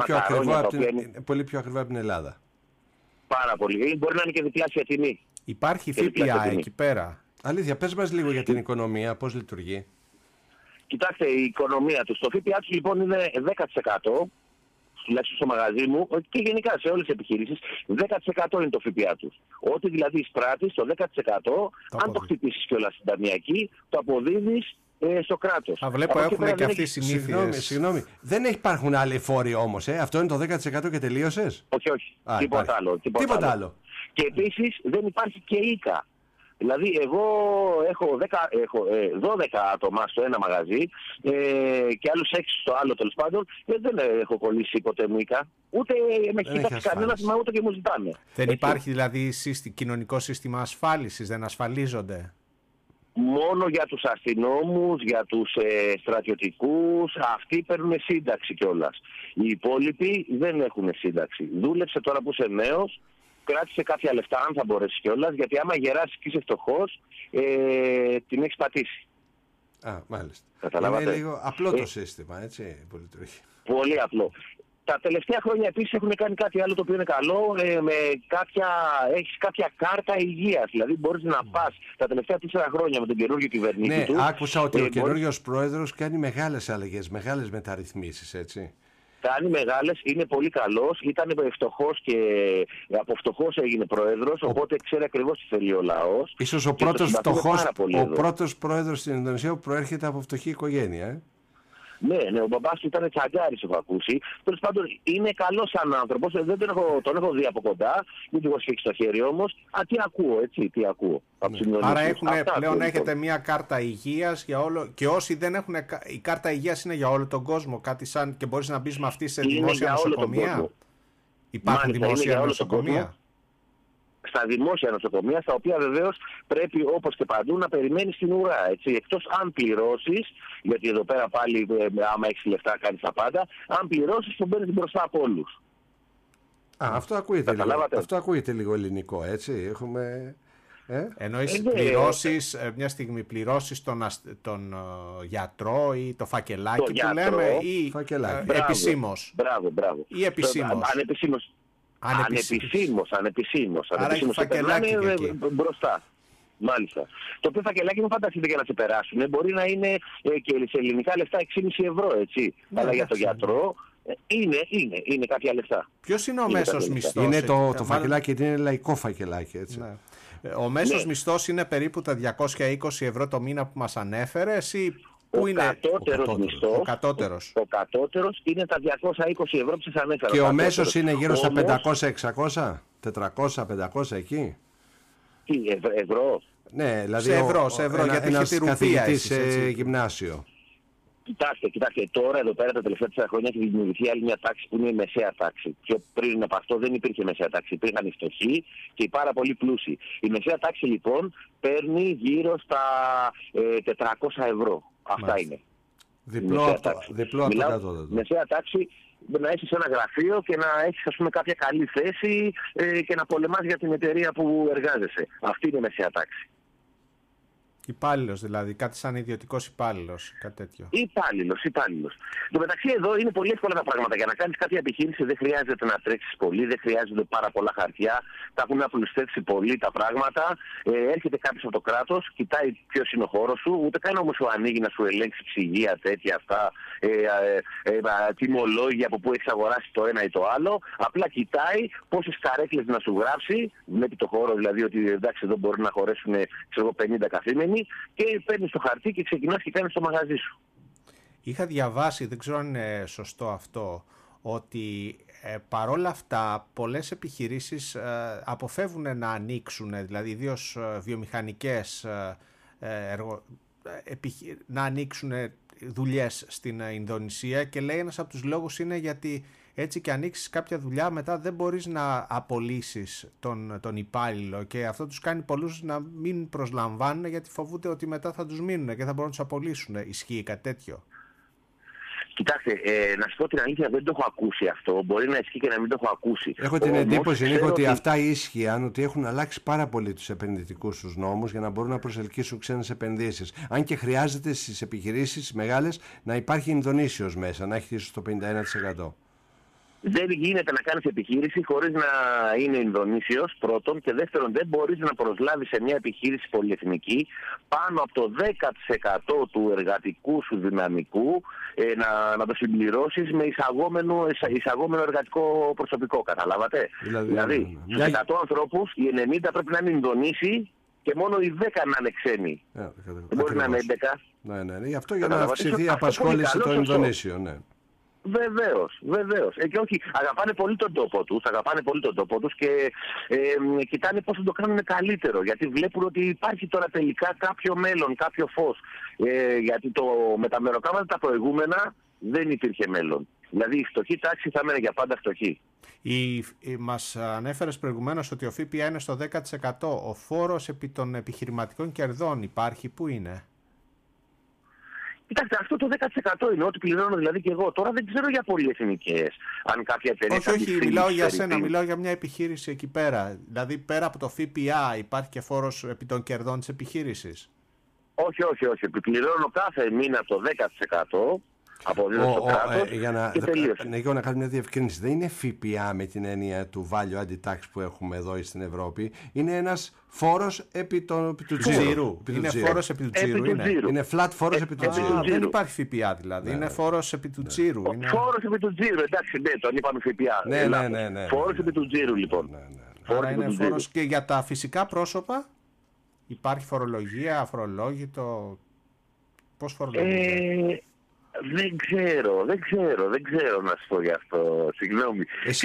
πιο ακριβά από την Ελλάδα. Πάρα πολύ. Μπορεί να είναι και διπλάσια τιμή. Υπάρχει ΦΠΑ εκεί πέρα? Αλήθεια, πες μας λίγο για την οικονομία, πώς λειτουργεί. Κοιτάξτε, η οικονομία του. Το ΦΠΑ του λοιπόν είναι 10%, τουλάχιστον στο μαγαζί μου και γενικά σε όλες τις επιχειρήσεις, 10% είναι το ΦΠΑ του. Ό,τι δηλαδή εισπράττεις, το 10%, αν το χτυπήσεις κιόλας στην ταμιακή, το αποδίδεις στο κράτος. Βλέπω έχουν και αυτοί οι συνήθειες. Συγγνώμη, δεν υπάρχουν άλλοι φόροι όμως, αυτό είναι το 10% και τελείωσες? Όχι. Τίποτα άλλο. Και επίσης δεν υπάρχει και οίκα. Δηλαδή εγώ έχω 12 άτομα στο ένα μαγαζί και άλλους 6 στο άλλο, τέλος πάντων. Δεν έχω κολλήσει ποτέ μου οίκα. Ούτε με έχει κοιτάξει κανένας, μα ούτε και μου ζητάνε. Δεν υπάρχει δηλαδή κοινωνικό σύστημα ασφάλισης, δεν ασφαλίζονται? Μόνο για τους αστυνόμους, για τους στρατιωτικούς, αυτοί παίρνουν σύνταξη κιόλας. Οι υπόλοιποι δεν έχουν σύνταξη. Δούλεψε τώρα που είσαι νέος, κράτησε κάποια λεφτά αν θα μπορέσει κιόλας, γιατί άμα γεράσεις και είσαι φτωχός, την έχεις πατήσει. Μάλιστα. Καταλάβατε. Είναι λίγο απλό το σύστημα, έτσι, που λειτουργεί. Πολύ απλό. Τα τελευταία χρόνια επίσης έχουν κάνει κάτι άλλο το οποίο είναι καλό, έχεις κάποια κάρτα υγείας, δηλαδή μπορείς να πας τα τελευταία 4 χρόνια με τον καινούργιο κυβερνήτη του. Ναι, άκουσα ότι ο καινούργιος πρόεδρος κάνει μεγάλες αλλαγές, μεγάλες μεταρρυθμίσεις, έτσι. Κάνει μεγάλες, είναι πολύ καλός, ήταν φτωχός και από φτωχός έγινε πρόεδρος, οπότε ξέρει ακριβώς τι θέλει ο λαός. Ίσως ο πρώτος πρόεδρος στην Ινδονησία που προέρχεται από φτωχή οικογένεια. Ναι, ο μπαμπάς του ήταν τσαγκάρης, έχω ακούσει. Τέλος πάντων, είναι καλός σαν άνθρωπος. Δεν τον έχω δει από κοντά. Δεν του έχω σφίξει το χέρι όμως. Τι ακούω, έτσι, τι ακούω. Άρα πλέον έχετε μια κάρτα υγείας για όλο. Και όσοι δεν έχουν. Η κάρτα υγείας είναι για όλο τον κόσμο. Κάτι σαν. Και μπορείς να μπεις με αυτή σε δημόσια νοσοκομεία. Υπάρχουν δημόσια νοσοκομεία. Στα δημόσια νοσοκομεία, στα οποία βεβαίως πρέπει όπως και παντού να περιμένεις την ουρά. Έτσι. Εκτός αν πληρώσεις, γιατί εδώ πέρα πάλι άμα έχεις λεφτά κάνεις τα πάντα, αν πληρώσεις τον παίρνεις μπροστά από όλους. Αυτό ακούγεται λίγο ελληνικό, έτσι. Έχουμε... Εννοείς πληρώσεις, μια στιγμή πληρώσεις τον γιατρό ή το φακελάκι που λέμε ή επισήμως. Μπράβο. Ή επισήμως. Ανεπισήμως. Άρα έχει φακελάκι μπροστά. Μάλιστα. Το οποίο φακελάκι μου φανταστείτε για να σε περάσουν. Μπορεί να είναι και σε ελληνικά λεφτά 6,5 ευρώ, έτσι. Ναι, αλλά για τον γιατρό είναι κάποια λεφτά. Ποιος είναι ο μέσος μισθός? Είναι το φακελάκι, είναι λαϊκό φακελάκι, έτσι. Ναι. Ο μέσος μισθός είναι περίπου τα 220 ευρώ το μήνα που μας ανέφερες ή πού είναι ο κατώτερος? Ο κατώτερος είναι τα 220 ευρώ που σας ανέφερα. Και ο μέσος είναι γύρω στα 500-600, 400-500 εκεί. Τι, ευρώ? Ναι, δηλαδή σε ευρώ, γιατί ένας καθηγητής σε γυμνάσιο. Κοιτάξτε, τώρα εδώ πέρα τα τελευταία 4 χρόνια έχει δημιουργηθεί άλλη μια τάξη που είναι η μεσαία τάξη. Πιο πριν από αυτό δεν υπήρχε μεσαία τάξη. Υπήρχαν οι φτωχοί και οι πάρα πολύ πλούσιοι. Η μεσαία τάξη λοιπόν παίρνει γύρω στα 400 ευρώ. Αυτά είναι. Διπλό από το κατώτατο. Μεσαία τάξη να έχεις ένα γραφείο και να έχεις ας πούμε κάποια καλή θέση και να πολεμάς για την εταιρεία που εργάζεσαι. Αυτή είναι η μεσαία τάξη. Υπάλληλος δηλαδή, κάτι σαν ιδιωτικός υπάλληλος, κάτι τέτοιο. Υπάλληλος. Το μεταξύ εδώ είναι πολύ εύκολα τα πράγματα. Για να κάνεις κάποια επιχείρηση δεν χρειάζεται να τρέξεις πολύ, δεν χρειάζονται πάρα πολλά χαρτιά. Τα έχουν απλουστεύσει πολύ τα πράγματα. Έρχεται κάποιος από το κράτος, κοιτάει ποιος είναι ο χώρος σου, ούτε καν όμως σου ανοίγει να σου ελέγξει ψυγεία, τέτοια αυτά, τιμολόγια από πού έχεις αγοράσει το ένα ή το άλλο. Απλά κοιτάει πόσες καρέκλες να σου γράψει, βλέπει το χώρο δηλαδή ότι εντάξει εδώ μπορεί να χωρέσουν 50 καθήμενοι. Και παίρνεις το χαρτί και ξεκινάς και κάνεις το μαγαζί σου. Είχα διαβάσει, δεν ξέρω αν είναι σωστό αυτό, ότι παρόλα αυτά πολλές επιχειρήσεις αποφεύγουν να ανοίξουν, δηλαδή ιδίως βιομηχανικές να ανοίξουν δουλειές στην Ινδονησία και λέει ένας από τους λόγους είναι γιατί έτσι και ανοίξεις κάποια δουλειά μετά δεν μπορείς να απολύσεις τον υπάλληλο και αυτό τους κάνει πολλούς να μην προσλαμβάνουν γιατί φοβούνται ότι μετά θα τους μείνουν και θα μπορούν να τους απολύσουν. Ισχύει κάτι τέτοιο? Κοιτάξτε, να σου πω την αλήθεια, δεν το έχω ακούσει αυτό. Μπορεί να ισχύει και να μην το έχω ακούσει. Έχω την εντύπωση, Νίκο, ότι αυτά ίσχυαν, ότι έχουν αλλάξει πάρα πολύ τους επενδυτικούς τους νόμους για να μπορούν να προσελκύσουν ξένες επενδύσεις. Αν και χρειάζεται στις επιχειρήσεις μεγάλες να υπάρχει Ινδονήσιος μέσα, να έχει ίσως το 51%. Δεν γίνεται να κάνεις επιχείρηση χωρίς να είναι Ινδονήσιος, πρώτον, και δεύτερον δεν μπορείς να προσλάβεις σε μια επιχείρηση πολυεθνική πάνω από το 10% του εργατικού σου δυναμικού να το συμπληρώσεις με εισαγόμενο εργατικό προσωπικό. Καταλάβατε? Δηλαδή, στους 100 ανθρώπους, οι 90 πρέπει να είναι Ινδονήσιοι και μόνο οι 10 να είναι ξένοι. Δεν μπορεί να είναι 11. Ναι. Γι' αυτό για να αυξηθεί η απασχόληση των Ινδονήσιων, ναι. Βεβαίως. Και όχι, αγαπάνε πολύ τον τόπο τους και κοιτάνε πώς θα το κάνουν καλύτερο. Γιατί βλέπουν ότι υπάρχει τώρα τελικά κάποιο μέλλον, κάποιο φως. Γιατί με τα μεροκάματα τα προηγούμενα δεν υπήρχε μέλλον. Δηλαδή η φτωχή τάξη θα μένει για πάντα φτωχή. Μας ανέφερες προηγουμένως ότι ο ΦΠΑ είναι στο 10%. Ο φόρος επί των επιχειρηματικών κερδών υπάρχει, πού είναι? Κοιτάξτε, αυτό το 10% είναι ό,τι πληρώνω δηλαδή και εγώ. Τώρα δεν ξέρω για πολυεθνικές. Αν κάποια εταιρεία. Όχι, μιλάω για σένα, μιλάω για μια επιχείρηση εκεί πέρα. Δηλαδή πέρα από το ΦΠΑ υπάρχει και φόρος επί των κερδών της επιχείρησης? Όχι. Επιπληρώνω κάθε μήνα το 10%. Αποδίδω στο κράτος και τελείωσε. Ναι, να κάνω μια διευκρίνηση. Δεν είναι ΦΠΑ με την έννοια του value added tax που έχουμε εδώ στην Ευρώπη. Είναι ένας φόρος επί του τζίρου. Είναι φόρος επί του τζίρου. Είναι flat φόρος επί του τζίρου. Δεν υπάρχει ΦΠΑ δηλαδή. Είναι φόρος επί του τζίρου. Φόρος επί του τζίρου. Εντάξει, ναι, τον είπαμε ΦΠΑ. Ναι. Φόρος επί του τζίρου λοιπόν. Άρα είναι φόρος και για τα φυσικά πρόσωπα υπάρχει φορολογία, αφορολόγητο. Πώς φορολογείται? Δεν ξέρω να σου πω γι' αυτό. Συγγνώμη.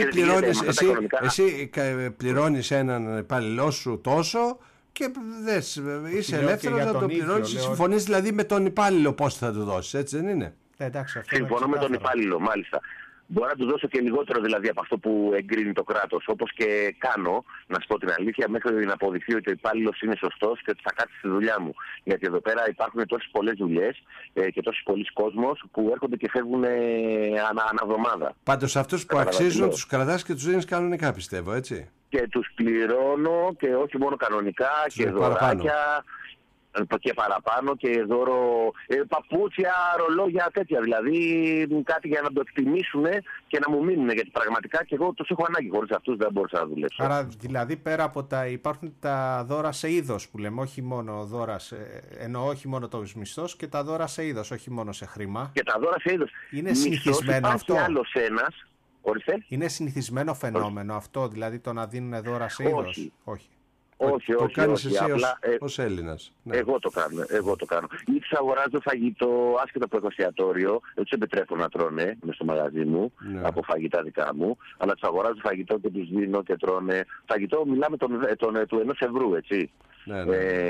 Εσύ πληρώνεις έναν υπάλληλό σου τόσο και είσαι ελεύθερο να το πληρώνεις. Συμφωνείς δηλαδή με τον υπάλληλο πώς θα του δώσεις, έτσι δεν είναι? Συμφωνώ με τον υπάλληλο, μάλιστα. Μπορώ να του δώσω και λιγότερο δηλαδή από αυτό που εγκρίνει το κράτος. Όπως και κάνω, να σου πω την αλήθεια, μέχρι να αποδειχθεί ότι ο υπάλληλος είναι σωστός και ότι θα κάτσει στη δουλειά μου. Γιατί εδώ πέρα υπάρχουν τόσες πολλές δουλειές και τόσοι πολλοί κόσμος που έρχονται και φεύγουν αναβδομάδα. Πάντως αυτούς που αξίζουν τους κρατάς και τους δίνεις κανονικά, πιστεύω, έτσι. Και τους πληρώνω και όχι μόνο κανονικά και δωράκια. Και παραπάνω και δώρο παπούτσια, ρολόγια, τέτοια. Δηλαδή κάτι για να το εκτιμήσουν και να μου μείνουν. Γιατί πραγματικά και εγώ τους έχω ανάγκη. Χωρίς αυτούς δεν μπορούσα να δουλέψω. Άρα δηλαδή πέρα από υπάρχουν τα δώρα σε είδος που λέμε, όχι μόνο δώρα, εννοώ όχι μόνο το μισθός και τα δώρα σε είδος, όχι μόνο σε χρήμα. Και τα δώρα σε είδος. Είναι συνηθισμένο αυτό? Άλλος ένας. Ορίστε. Είναι συνηθισμένο φαινόμενο αυτό, δηλαδή το να δίνουν δώρα σε είδος? Όχι. Το κάνεις εσύ απλά, ως Έλληνας. Ναι. Εγώ το κάνω. Ή τους αγοράζω φαγητό, άσχετα από εστιατόριο, δεν τους επιτρέπω να τρώνε μες στο μαγαζί μου, από φαγητά δικά μου, αλλά τους αγοράζω φαγητό και τους δίνω και τρώνε. Φαγητό μιλάμε του 1 ευρώ, έτσι. Ναι.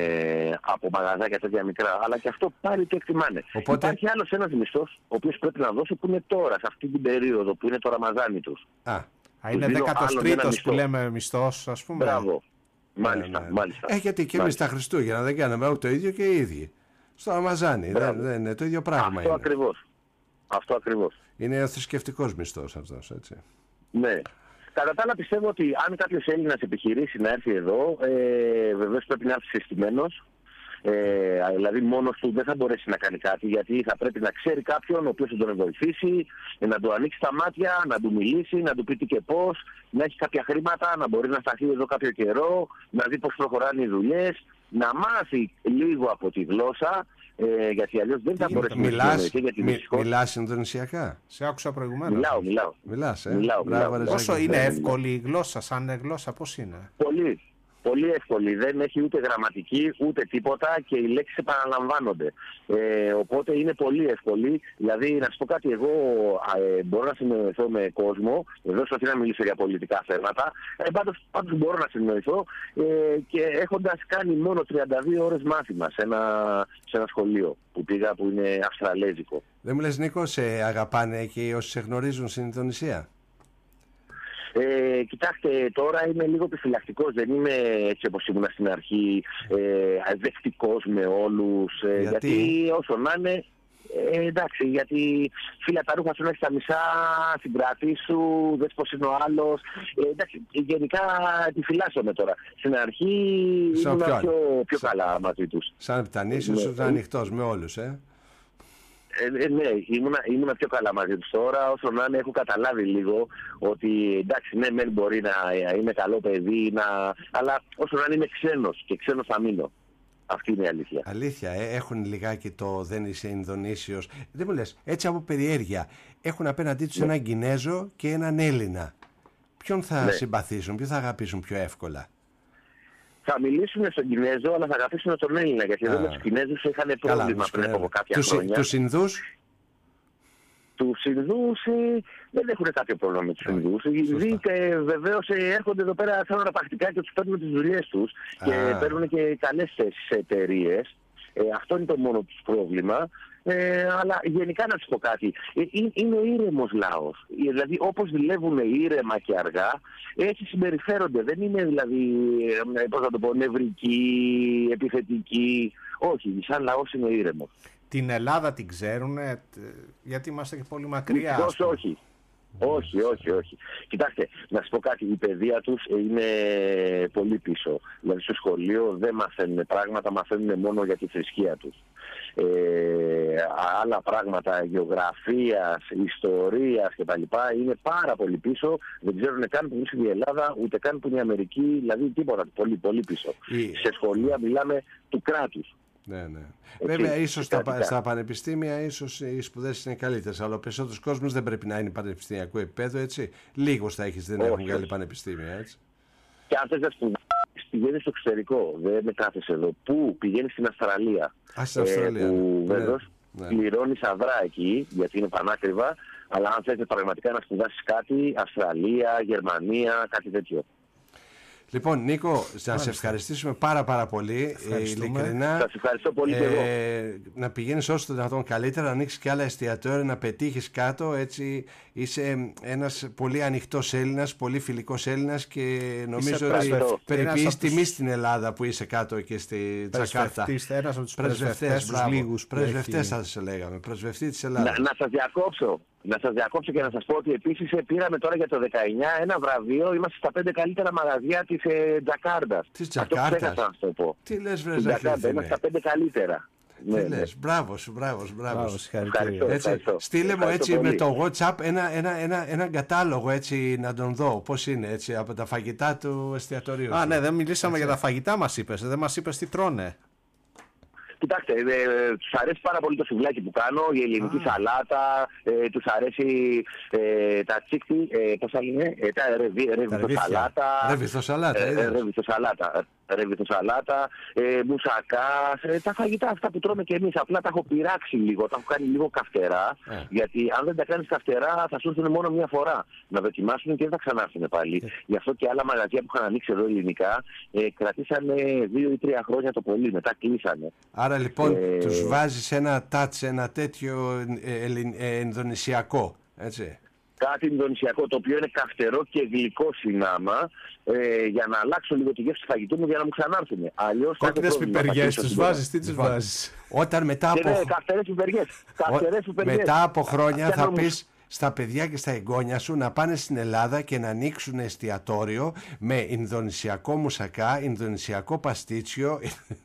Από μαγαζάκια τέτοια μικρά, αλλά και αυτό πάλι το εκτιμάνε. Οπότε... Υπάρχει άλλος ένας μισθός, ο οποίος πρέπει να δώσω, που είναι τώρα, σε αυτή την περίοδο, που είναι το Ραμαζάνι τους. Είναι 13ος που λέμε μισθός, ας πούμε. Μπράβο. Μάλιστα. Γιατί και εμείς τα Χριστούγεννα δεν κάναμε ούτε το ίδιο και οι ίδιοι. Στο Ραμαζάνι δεν είναι το ίδιο πράγμα. Αυτό ακριβώς. Είναι ο θρησκευτικός μισθός αυτός, έτσι. Ναι. Κατά τα άλλα πιστεύω ότι αν κάποιος Έλληνας επιχειρήσει να έρθει εδώ, βεβαίως πρέπει να έρθει συστημένος. Δηλαδή μόνος του δεν θα μπορέσει να κάνει κάτι, γιατί θα πρέπει να ξέρει κάποιον ο οποίος θα τον βοηθήσει, να του ανοίξει τα μάτια, να του μιλήσει, να του πει τι και πώς, να έχει κάποια χρήματα, να μπορεί να σταθεί εδώ κάποιο καιρό, να δει πώς προχωράνε οι δουλειές, να μάθει λίγο από τη γλώσσα, γιατί αλλιώς δεν θα μπορέσει να μιλήσει. Μιλάς Ινδονησιακά? Σε άκουσα προηγουμένως. Μιλάω. Πόσο είναι εύκολη η γλώσσα, σαν γλώσσα, πώς είναι? Πολύ εύκολη, δεν έχει ούτε γραμματική ούτε τίποτα και οι λέξεις επαναλαμβάνονται. Οπότε είναι πολύ εύκολη. Δηλαδή, να σου πω κάτι, εγώ μπορώ να συνεννοηθώ με κόσμο, εδώ όχι να μιλήσω για πολιτικά θέματα, πάντως μπορώ να συνεννοηθώ και έχοντας κάνει μόνο 32 ώρες μάθημα σε ένα σχολείο που πήγα, που είναι αυστραλέζικο. Δεν μου λες, Νίκο, σε αγαπάνε και όσοι σε γνωρίζουν στην Ινδονησία? Κοιτάξτε, τώρα είμαι λίγο επιφυλακτικός, δεν είμαι έτσι όπως ήμουν στην αρχή, δεκτικός με όλους, γιατί όσο να είναι, εντάξει, γιατί φίλα τα ρούχα σου να έχεις τα μισά στην πράτη σου, δες πως είναι ο άλλος, εντάξει, γενικά επιφυλάσσομαι τώρα. Στην αρχή ήμουν πιο καλά μαζί τους. Σαν επιτανής, ήσουν ανοιχτός με όλους, Ναι, ήμουν πιο καλά μαζί τους. Τώρα όσο να είναι, έχω καταλάβει λίγο ότι εντάξει, ναι, μεν μπορεί να είναι καλό παιδί, αλλά όσο να είναι, είμαι ξένος και ξένος θα μείνω. Αυτή είναι η αλήθεια. Αλήθεια, έχουν λιγάκι το δεν είσαι Ινδονήσιος. Δεν μου λες, έτσι από περιέργεια, έχουν απέναντί τους έναν Κινέζο και έναν Έλληνα. Ποιον θα συμπαθήσουν, ποιον θα αγαπήσουν πιο εύκολα? Θα μιλήσουν στον Κινέζο, αλλά θα αγαπήσουν τον Έλληνα, γιατί εδώ με τους Κινέζους είχαν πρόβλημα πριν από κάποια χρόνια. Τους Ινδούς? Τους Ινδούς δεν έχουν κάποιο πρόβλημα με τους Ινδούς. Οι Ινδοί βεβαίως έρχονται εδώ πέρα σαν αναπρακτικά και τους παίρνουν τις δουλειές τους και παίρνουν και καλές θέσεις σε εταιρείες. Αυτό είναι το μόνο τους πρόβλημα. Αλλά γενικά να σου πω κάτι, είναι ήρεμος λαός. Δηλαδή όπως δουλεύουν ήρεμα και αργά, έτσι συμπεριφέρονται. Δεν είναι δηλαδή, πώς να το πω, νευρικοί, επιθετικοί. Όχι, σαν λαός είναι ήρεμος. Την Ελλάδα την ξέρουν, γιατί είμαστε και πολύ μακριά? Όχι. Κοιτάξτε, να σας πω κάτι, η παιδεία τους είναι πολύ πίσω. Δηλαδή στο σχολείο δεν μαθαίνουν πράγματα, μαθαίνουν μόνο για τη θρησκεία τους. Άλλα πράγματα γεωγραφίας, ιστορίας κτλ. Είναι πάρα πολύ πίσω. Δεν ξέρουν καν που είναι η Ελλάδα, ούτε καν που είναι η Αμερική, δηλαδή τίποτα, πολύ πολύ πίσω. Σε σχολεία μιλάμε του κράτους. Ναι. Βέβαια, ίσως στα πανεπιστήμια ίσως οι σπουδές είναι καλύτερες, αλλά ο περισσότερος κόσμος δεν πρέπει να είναι πανεπιστημιακού επίπεδου, έτσι. Λίγος θα έχεις, δεν έχουν βγάλει πανεπιστήμια, έτσι. Και αν θες να σπουδάσεις, πηγαίνεις στο εξωτερικό, δεν με κάθεσαι εδώ. Πού? Πηγαίνεις στην Αυστραλία. Στην Αυστραλία. πληρώνεις αδρά εκεί, γιατί είναι πανάκριβα, αλλά αν θέλετε πραγματικά να σπουδάσεις κάτι, Αυστραλία, Γερμανία, κάτι τέτοιο. Λοιπόν, Νίκο, να σε ευχαριστήσουμε πάρα πολύ. Ειλικρινά. Σας ευχαριστώ πολύ και εγώ. Να πηγαίνεις όσο το δυνατόν καλύτερα, να ανοίξεις και άλλα εστιατόρια, να πετύχεις κάτω. Έτσι είσαι ένας πολύ ανοιχτός Έλληνας, πολύ φιλικός Έλληνας και νομίζω ότι περιποιείς τιμή στην Ελλάδα που είσαι κάτω και στη Τζακάρτα. Ένας από τους πρεσβευτές, τους λίγους. Πρεσβευτές θα σε λέγαμε, πρεσβευτή της Ελλάδας. Να σας διακόψω και να σας πω ότι επίσης πήραμε τώρα για το 19 ένα βραβείο. Είμαστε στα 5 καλύτερα μαγαζιά της Τζακάρτας. Της Τζακάρτας. Αυτό να το πω. Τι λες βρε Τζακάρτα, είμαστε στα 5 καλύτερα. Τι λες, μπράβο. Ευχαριστώ. Στείλε μου έτσι με το WhatsApp ένα κατάλογο έτσι να τον δω πώς είναι έτσι από τα φαγητά του εστιατορίου. Ναι, δεν μιλήσαμε για τα φαγητά μας είπες, δεν μας είπες τι τρώνε. Κοιτάξτε, τους αρέσει πάρα πολύ το σουβλάκι που κάνω, η ελληνική σαλάτα, τους αρέσει τα τσίκτη, πώς θα είναι, τα ρεβιθοσαλάτα, μουσακά, τα φαγητά αυτά που τρώμε και εμείς. Απλά τα έχω πειράξει λίγο, τα έχω κάνει λίγο καυτερά, γιατί αν δεν τα κάνεις καυτερά θα σου έρθουν μόνο μία φορά να δοκιμάσουν και δεν θα ξανάρθουν πάλι. Γι' αυτό και άλλα μαγαζιά που είχαν ανοίξει εδώ ελληνικά κρατήσανε 2 ή 3 χρόνια το πολύ, μετά κλείσανε. Άρα λοιπόν τους βάζεις ένα touch, ένα τέτοιο ινδονησιακό, έτσι. Κάτι ινδονησιακό το οποίο είναι καυτερό και γλυκό συνάμα, για να αλλάξω λίγο τη γεύση του φαγητού μου για να μου ξανάρθουν. Αλλιώς κόκκινες πιπεριές τους βάζεις, τι τους βάζεις? Όταν μετά από χρόνια θα πεις στα παιδιά και στα εγγόνια σου να πάνε στην Ελλάδα και να ανοίξουν εστιατόριο με ινδονησιακό μουσακά, ινδονησιακό παστίτσιο.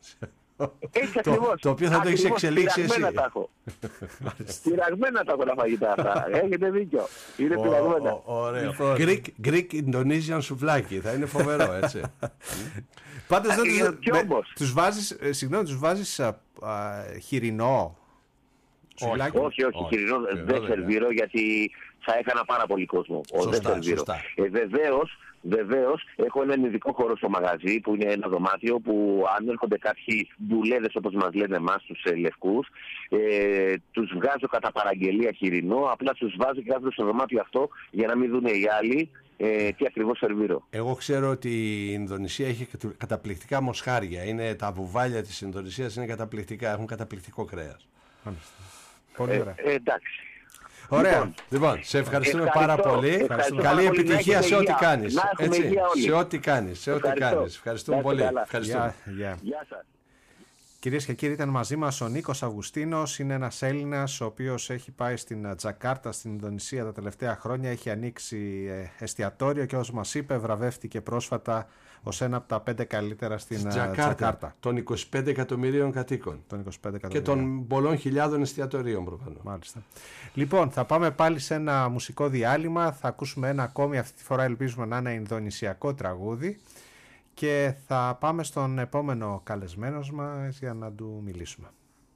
Το οποίο θα το έχεις εξελίξει εσύ. Πειραγμένα τα έχω τα φαγητά αυτά. Έχετε δίκιο. Είναι πειραγμένα. Ωραίο. Greek Indonesian σουβλάκι. Θα είναι φοβερό, έτσι. Πάντως τους βάζεις χοιρινό σουβλάκι? Όχι, χοιρινό δεν σερβίρω, γιατί θα έκανα πάρα πολύ κόσμο. Δεν σερβίρω. Βεβαίως, έχω έναν ειδικό χώρο στο μαγαζί που είναι ένα δωμάτιο που αν έρχονται κάποιοι ντουλέδες, όπως μας λένε εμάς τους λευκούς, τους βγάζω κατά παραγγελία χοιρινό, απλά τους βάζω και κάθονται στο δωμάτιο αυτό για να μην δουν οι άλλοι τι ακριβώς σερβίρω. Εγώ ξέρω ότι η Ινδονησία έχει καταπληκτικά μοσχάρια. Τα βουβάλια της Ινδονησίας είναι καταπληκτικά, έχουν καταπληκτικό κρέας. Πολύ ωραία. Εντάξει. Ωραία. Λοιπόν, σε ευχαριστούμε πάρα πολύ. Καλή επιτυχία σε ό,τι κάνεις. Σε ό,τι κάνεις. Ευχαριστούμε πολύ. Γεια σας. Κυρίες και κύριοι, ήταν μαζί μας ο Νίκος Αυγουστίνος. Είναι ένας Έλληνας ο οποίος έχει πάει στην Τζακάρτα, στην Ινδονησία τα τελευταία χρόνια. Έχει ανοίξει εστιατόριο και όπως μας είπε βραβεύτηκε πρόσφατα ως ένα από τα 5 καλύτερα στην Τζακάρτα. Των 25 εκατομμυρίων κατοίκων. Και των πολλών χιλιάδων εστιατορίων προφανώς. Μάλιστα. Λοιπόν, θα πάμε πάλι σε ένα μουσικό διάλειμμα. Θα ακούσουμε ένα ακόμη, αυτή τη φορά ελπίζουμε να είναι ινδονησιακό τραγούδι. Και θα πάμε στον επόμενο καλεσμένο μας για να του μιλήσουμε.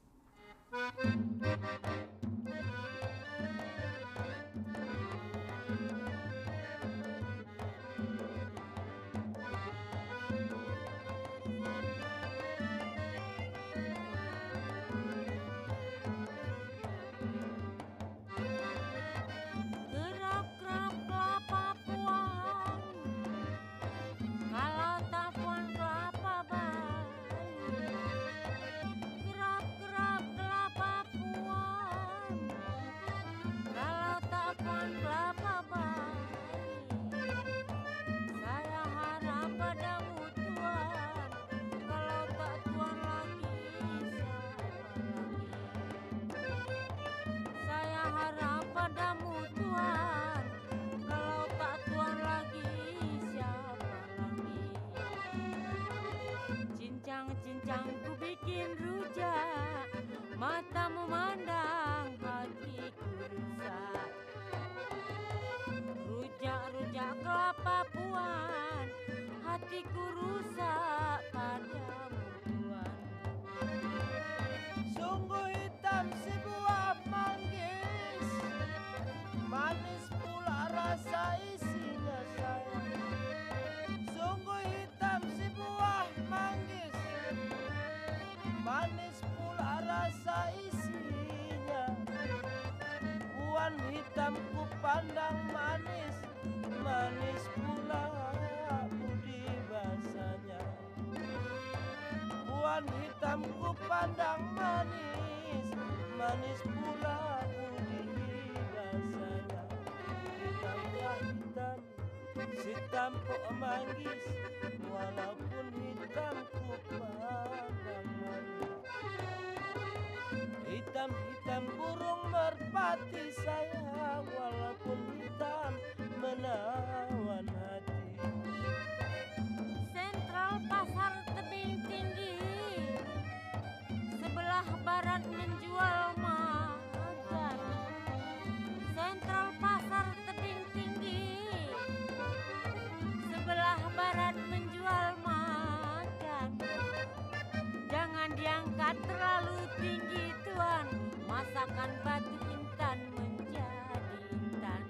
Cincang ku bikin rujak, matamu mandang hatiku rusak. Rujak kelapa puan, hatiku rusak padamu Tuhan. Sungguh hitam si buah manggis, manis pula rasa isinya sayang. Sungguh hitam si buah manggis, manis pula rasa isinya. hitam ku pandang manis, manis pula budi bahasanya. Puan hitam ku pandang manis, manis pula budi bahasanya. Hitamlah hitam, si tampok manggis, walaupun hitam ku pandang manis. Hitam-hitam burung merpati sayang, walaupun hitam menawan hati. Sentral pasar tebing tinggi, sebelah barat menjual makan. Sentral pasar tebing tinggi, sebelah barat menjual makan. Jangan diangkat terlalu tinggi tuan, masakan batu intan menjadi intan.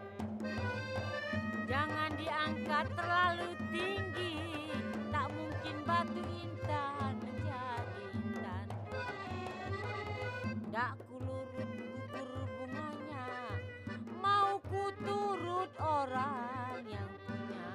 Jangan diangkat terlalu tinggi, tak mungkin batu intan menjadi intan. Dak kulurut gugur bunganya, mau ku turut orang yang punya.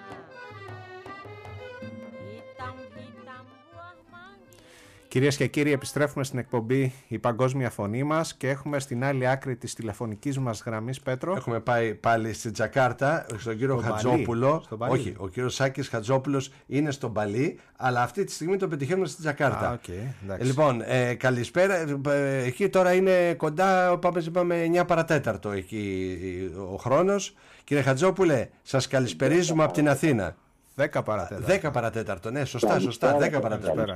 Hitam-hitam buah manggis. Κυρίες και κύριοι, επιστρέφουμε στην εκπομπή «Η Παγκόσμια Φωνή μας» και έχουμε στην άλλη άκρη της τηλεφωνικής μας γραμμής, Πέτρο. Έχουμε πάει πάλι στην Τζακάρτα, στον κύριο Χατζόπουλο. Όχι, ο κύριος Σάκης Χατζόπουλος είναι στον Μπαλί, αλλά αυτή τη στιγμή το πετυχαίνουμε στην Τζακάρτα. Λοιπόν, καλησπέρα. Εκεί τώρα είναι κοντά, είπαμε 9 παρατέταρτο εκεί ο χρόνος. Κύριε Χατζόπουλε, σας καλησπερίζουμε από την Αθήνα. 10 παρατέταρτο. 10 παρατέταρτο, ναι, σωστά, 10 παρατέταρτο.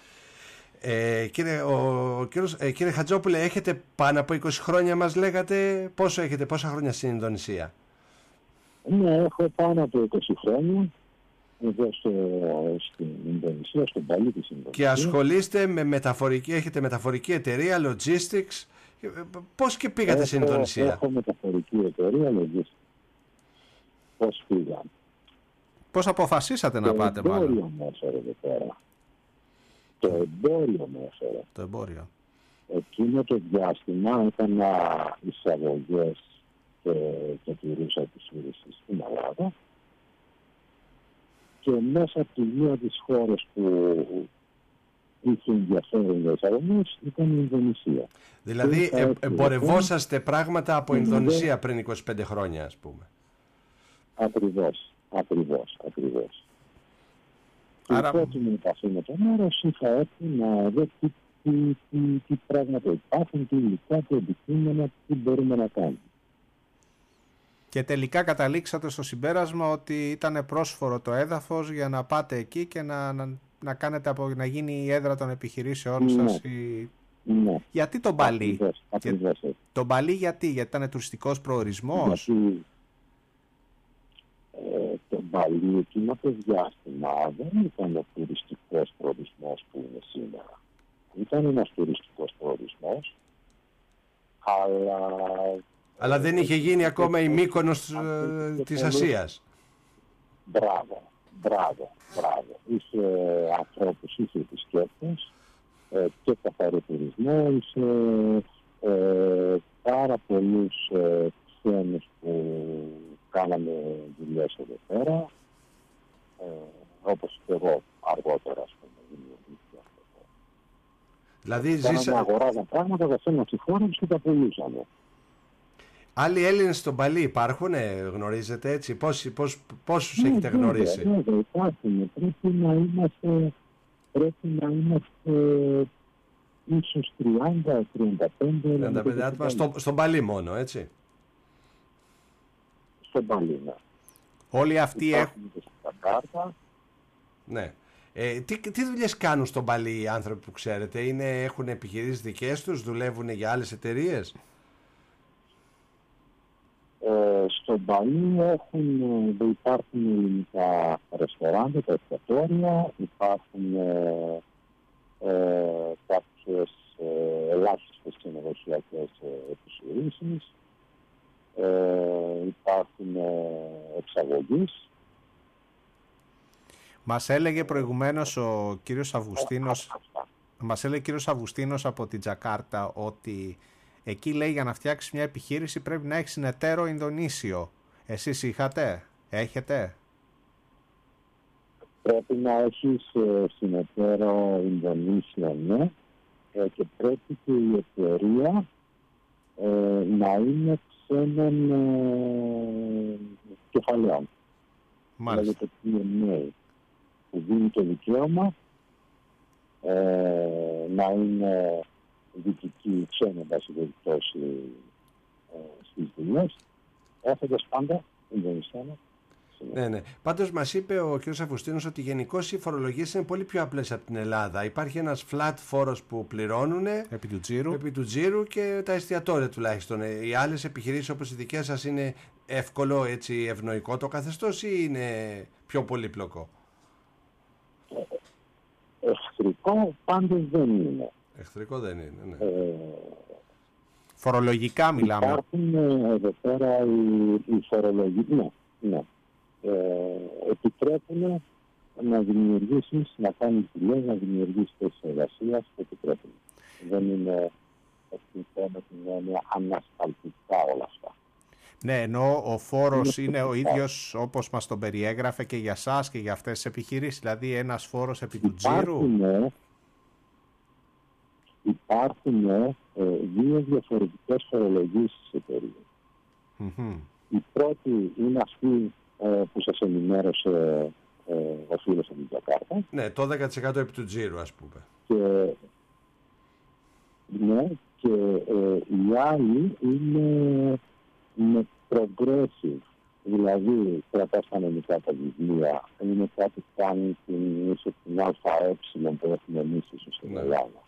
Κύριε Χατζόπουλε, έχετε πάνω από 20 χρόνια μας λέγατε. Πόσα χρόνια στην Ινδονησία? Ναι, έχω πάνω από 20 χρόνια εδώ στην Ινδονησία, στον Μπαλί της Ινδονησίας. Και ασχολείστε με μεταφορική, έχετε μεταφορική εταιρεία, logistics. Πώς και πήγατε στην Ινδονησία? Έχω μεταφορική εταιρεία, logistics. Πώς πήγα? Πώς αποφασίσατε να πάτε μάλλον? Το εμπόριο με έφερε εδώ πέρα. Το εμπόριο με έφερε. Το εμπόριο. Εκείνο το διάστημα έκανα εισαγωγές και τηρούσα τις υπηρεσίες στην Ελλάδα, και μέσα από τη μία της χώρες που είχε ενδιαφέρον για εισαγωγές ήταν η Ινδονησία. Δηλαδή εμπορευόσαστε πράγματα από Ινδονησία πριν 25 χρόνια, ας πούμε. Ακριβώς. Άρα... Η πρώτη μου επαφή με το μέρος είχα έρθει να δω τι πράγματα υπάρχουν, τι υλικά, τι αντικείμενα, τι μπορούμε να κάνουμε. Και τελικά καταλήξατε στο συμπέρασμα ότι ήταν πρόσφορο το έδαφος για να πάτε εκεί και να κάνετε να γίνει η έδρα των επιχειρήσεών σας. Ναι. Γιατί το Μπαλί? Ακριβώς. Το Μπαλί γιατί ήταν τουριστικός προορισμός? Γιατί το Μπαλί εκείνο το διάστημα δεν ήταν ο τουριστικός προορισμός που είναι σήμερα. Ήταν ένας τουριστικός προορισμός, αλλά δεν είχε γίνει ακόμα η Μύκονος της Ασίας. Μπράβο. Είχε ανθρώπους, είχε επισκέπτες και καθαρό τουρισμό, είχε πάρα πολλούς ξένους που κάναμε δουλειές εδώ πέρα, όπως και εγώ αργότερα, ας πούμε. Δηλαδή αγοράζαν πράγματα, τα φέρναν στη χώρα τους και τα πουλούσαμε. Άλλοι Έλληνες στον Μπαλί υπάρχουν, γνωρίζετε έτσι? Πόσους έχετε γνωρίσει? Βέβαια, υπάρχουν. Πρέπει να είμαστε ίσως 30-35 άτομα στον Μπαλί μόνο, έτσι? Στον Μπαλί, ναι. Όλοι αυτοί έχουν και στα κάρτα. Ναι. Τι δουλειές κάνουν στον Μπαλί οι άνθρωποι που ξέρετε? Έχουν επιχειρήσεις δικές τους, δουλεύουν για άλλες εταιρείες? Στο Μπαλί υπάρχουν ελληνικά ρεστοράντα, τα εστιατόρια, υπάρχουν κάποιες ελάχιστες συνεργασιακές επιχειρήσεις, υπάρχουν εξαγωγείς. Μας έλεγε προηγουμένως ο κύριος Αυγουστίνος, από την Τζακάρτα ότι Εκεί λέει για να φτιάξεις μια επιχείρηση πρέπει να έχεις συνεταίρο Ινδονήσιο. Εσείς έχετε? Πρέπει να έχεις συνεταίρο Ινδονήσιο, ναι, και πρέπει και η εταιρεία να είναι ξένων κεφαλαίων. Μάλιστα. Δηλαδή το PMA που δίνει το δικαίωμα να είναι δυτική ξένη, εν πάση περιπτώσει, στις δουλειές, έχοντας πάντα Ινδονησιάνα. Ναι. Πάντως μας είπε ο κ. Αυγουστίνος ότι γενικώς οι φορολογίες είναι πολύ πιο απλές από την Ελλάδα. Υπάρχει ένας flat φόρος που πληρώνουν επί του τζίρου και τα εστιατόρια τουλάχιστον. Οι άλλες επιχειρήσεις όπως οι δικές σας είναι εύκολο, έτσι, ευνοϊκό το καθεστώς ή είναι πιο πολύπλοκο? Εχθρικό πάντως δεν είναι. Εχθρικό δεν είναι, ναι. Φορολογικά μιλάμε. Υπάρχουν εδώ πέρα οι φορολογικοί, ναι. Επιτρέπουν να δημιουργήσεις, να κάνεις δουλειές, να δημιουργήσεις θέσεις εργασίας, επιτρέπουν. Δεν είναι εθνικό με την έννοια ανασταλτικά όλα αυτά. Ναι, ενώ ο φόρος είναι ο ίδιος όπως μας τον περιέγραφε και για σας και για αυτές τις επιχειρήσεις, δηλαδή ένας φόρος επί του τζίρου. Υπάρχουν δύο διαφορετικές φορολογίες στις εταιρείες. Η πρώτη είναι αυτή που σας ενημέρωσε ο φίλος από την Τζακάρτα. Ναι, το 10% επί του τζίρου, ας πούμε. Και η άλλη είναι με progressive. Δηλαδή, κρατάς κανονικά τα βιβλία. Είναι κάτι που κάνει την ΑΕ που έχουμε εμείς ίσως στην Ελλάδα.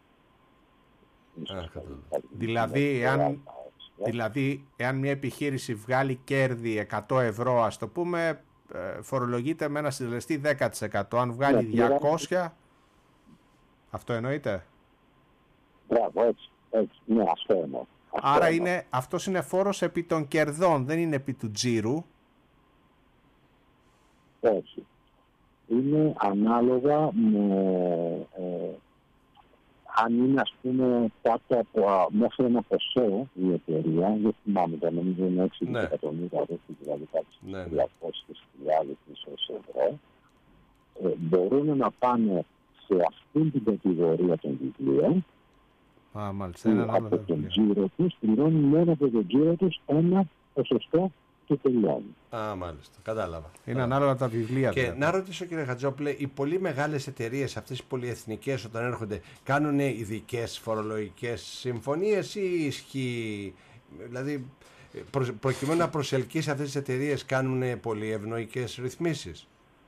Δηλαδή, εάν μια επιχείρηση βγάλει κέρδη 100 ευρώ, ας το πούμε, φορολογείται με ένα συντελεστή 10%. Αν βγάλει 200, αυτό εννοείται? Μπράβο, έτσι. Ναι, αυτό εννοώ. Άρα αυτός είναι φόρος επί των κερδών, δεν είναι επί του τζίρου. Όχι. Είναι ανάλογα με... αν είναι, ας πούμε, κάτω από μέχρι ένα ποσό η εταιρεία, δεν θυμάμαι, το νομίζω είναι 6 εκατομμύρια, δηλαδή κάτι στις 200.000 ευρώ, μπορούν να πάνε σε αυτήν την κατηγορία των βιβλίων. Μάλιστα. Από τον τζίρο τους, πληρώνουν μόνο από τον τζίρο τους ένα ποσοστό και τελειώνει. Μάλιστα, κατάλαβα. Είναι ανάλογα τα βιβλία. Και να ρωτήσω, κύριε Χατζόπουλε, οι πολύ μεγάλες εταιρείες, αυτές οι πολυεθνικές, όταν έρχονται, κάνουν ειδικές φορολογικές συμφωνίες ή ισχύει, δηλαδή προκειμένου να προσελκύσει αυτές τις εταιρείες, κάνουν πολύ ευνοϊκές ρυθμίσεις?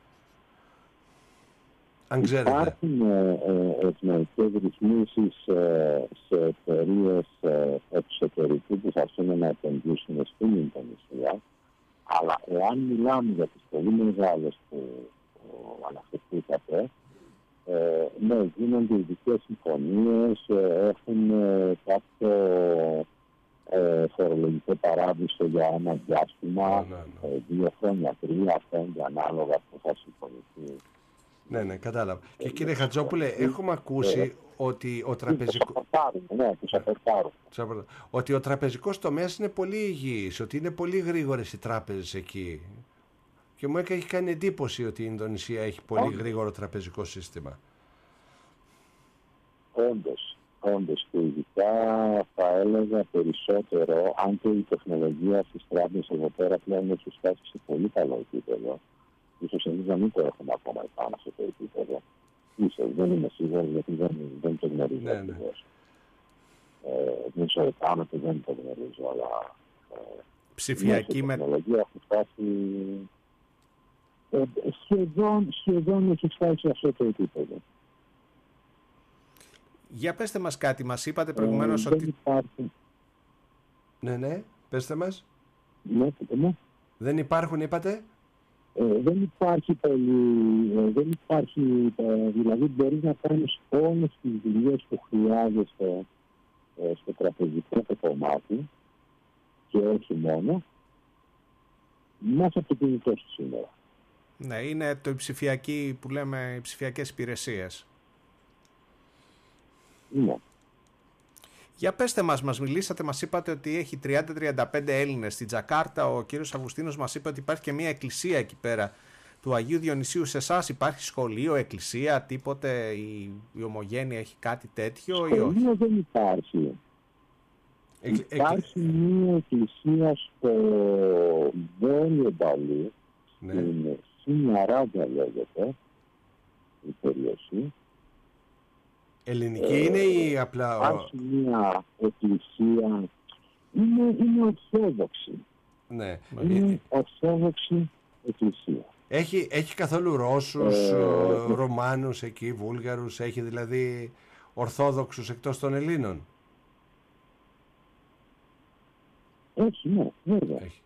Αν ξέρετε. Υπάρχουν ευνοϊκές ρυθμίσεις σε εταιρείες εξωτερικού που θα θέλουν να επενδύσουν στην Ινδονησία, αλλά εάν μιλάμε για τις πολύ μεγάλες που αναφερθήκατε, ναι, γίνονται ειδικές συμφωνίες, έχουν κάποιο φορολογικό παράδεισο για ένα διάστημα, 2 χρόνια, 3, 5, ανάλογα που θα συμφωνηθεί. Ναι, κατάλαβα. Και κύριε Χατζόπουλε, έχουμε ακούσει ότι ο ότι ο τραπεζικός τομέας είναι πολύ υγιής, ότι είναι πολύ γρήγορες οι τράπεζες εκεί. Και μου έχει κάνει εντύπωση ότι η Ινδονησία έχει πολύ γρήγορο τραπεζικό σύστημα. Όντως και ειδικά θα έλεγα περισσότερο, αν και η τεχνολογία στις τράπεζες εδώ πέρα πλέον έχει φτάσει σε πολύ καλό επίπεδο. Ίσως εμείς να μην το έχουμε ακόμα επάνω σε αυτό το επίπεδο. Ίσως, δεν είμαι σίγουρος, γιατί δεν το γνωρίζω ακριβώς. Δεν ξέρω επάνω και δεν το γνωρίζω, αλλά ψηφιακή τεχνολογία έχει φτάσει, σχεδόν έχει φτάσει σε αυτό το επίπεδο. Για πέστε μας κάτι, μας είπατε προηγουμένως ότι... Υπάρχει... Ναι, πέστε μας. Ναι, δεν υπάρχουν, είπατε. Δεν υπάρχει δηλαδή μπορείς να κάνεις όλες τις δουλειές που χρειάζεσαι στο τραπεζικό το κομμάτι και όχι μόνο μέσα από το κινητό σου σήμερα. Ναι, είναι το ψηφιακή που λέμε οι ψηφιακές υπηρεσίες. Ναι. Για πέστε μας μιλήσατε, μας είπατε ότι έχει 30-35 Έλληνες στη Τζακάρτα. Ο κύριος Αυγουστίνος μας είπε ότι υπάρχει και μια εκκλησία εκεί πέρα του Αγίου Διονυσίου. Σε εσάς υπάρχει σχολείο, εκκλησία, τίποτε, η Ομογένεια έχει κάτι τέτοιο ή όχι? Σχολείο δεν υπάρχει. Υπάρχει μια εκκλησία στο Βόρειο Μπαλί, στην Σινιαράγκα λέγεται η περιοχή. Ελληνική είναι ή απλά... Υπάρχει μια εκκλησία, είναι ορθόδοξη. Ναι. Είναι ορθόδοξη εκκλησία. Έχει καθόλου Ρώσους, Ρωμάνους εκεί, Βούλγαρους, έχει δηλαδή Ορθόδοξους εκτός των Ελλήνων? Έχει, ναι, βέβαια. Έχει.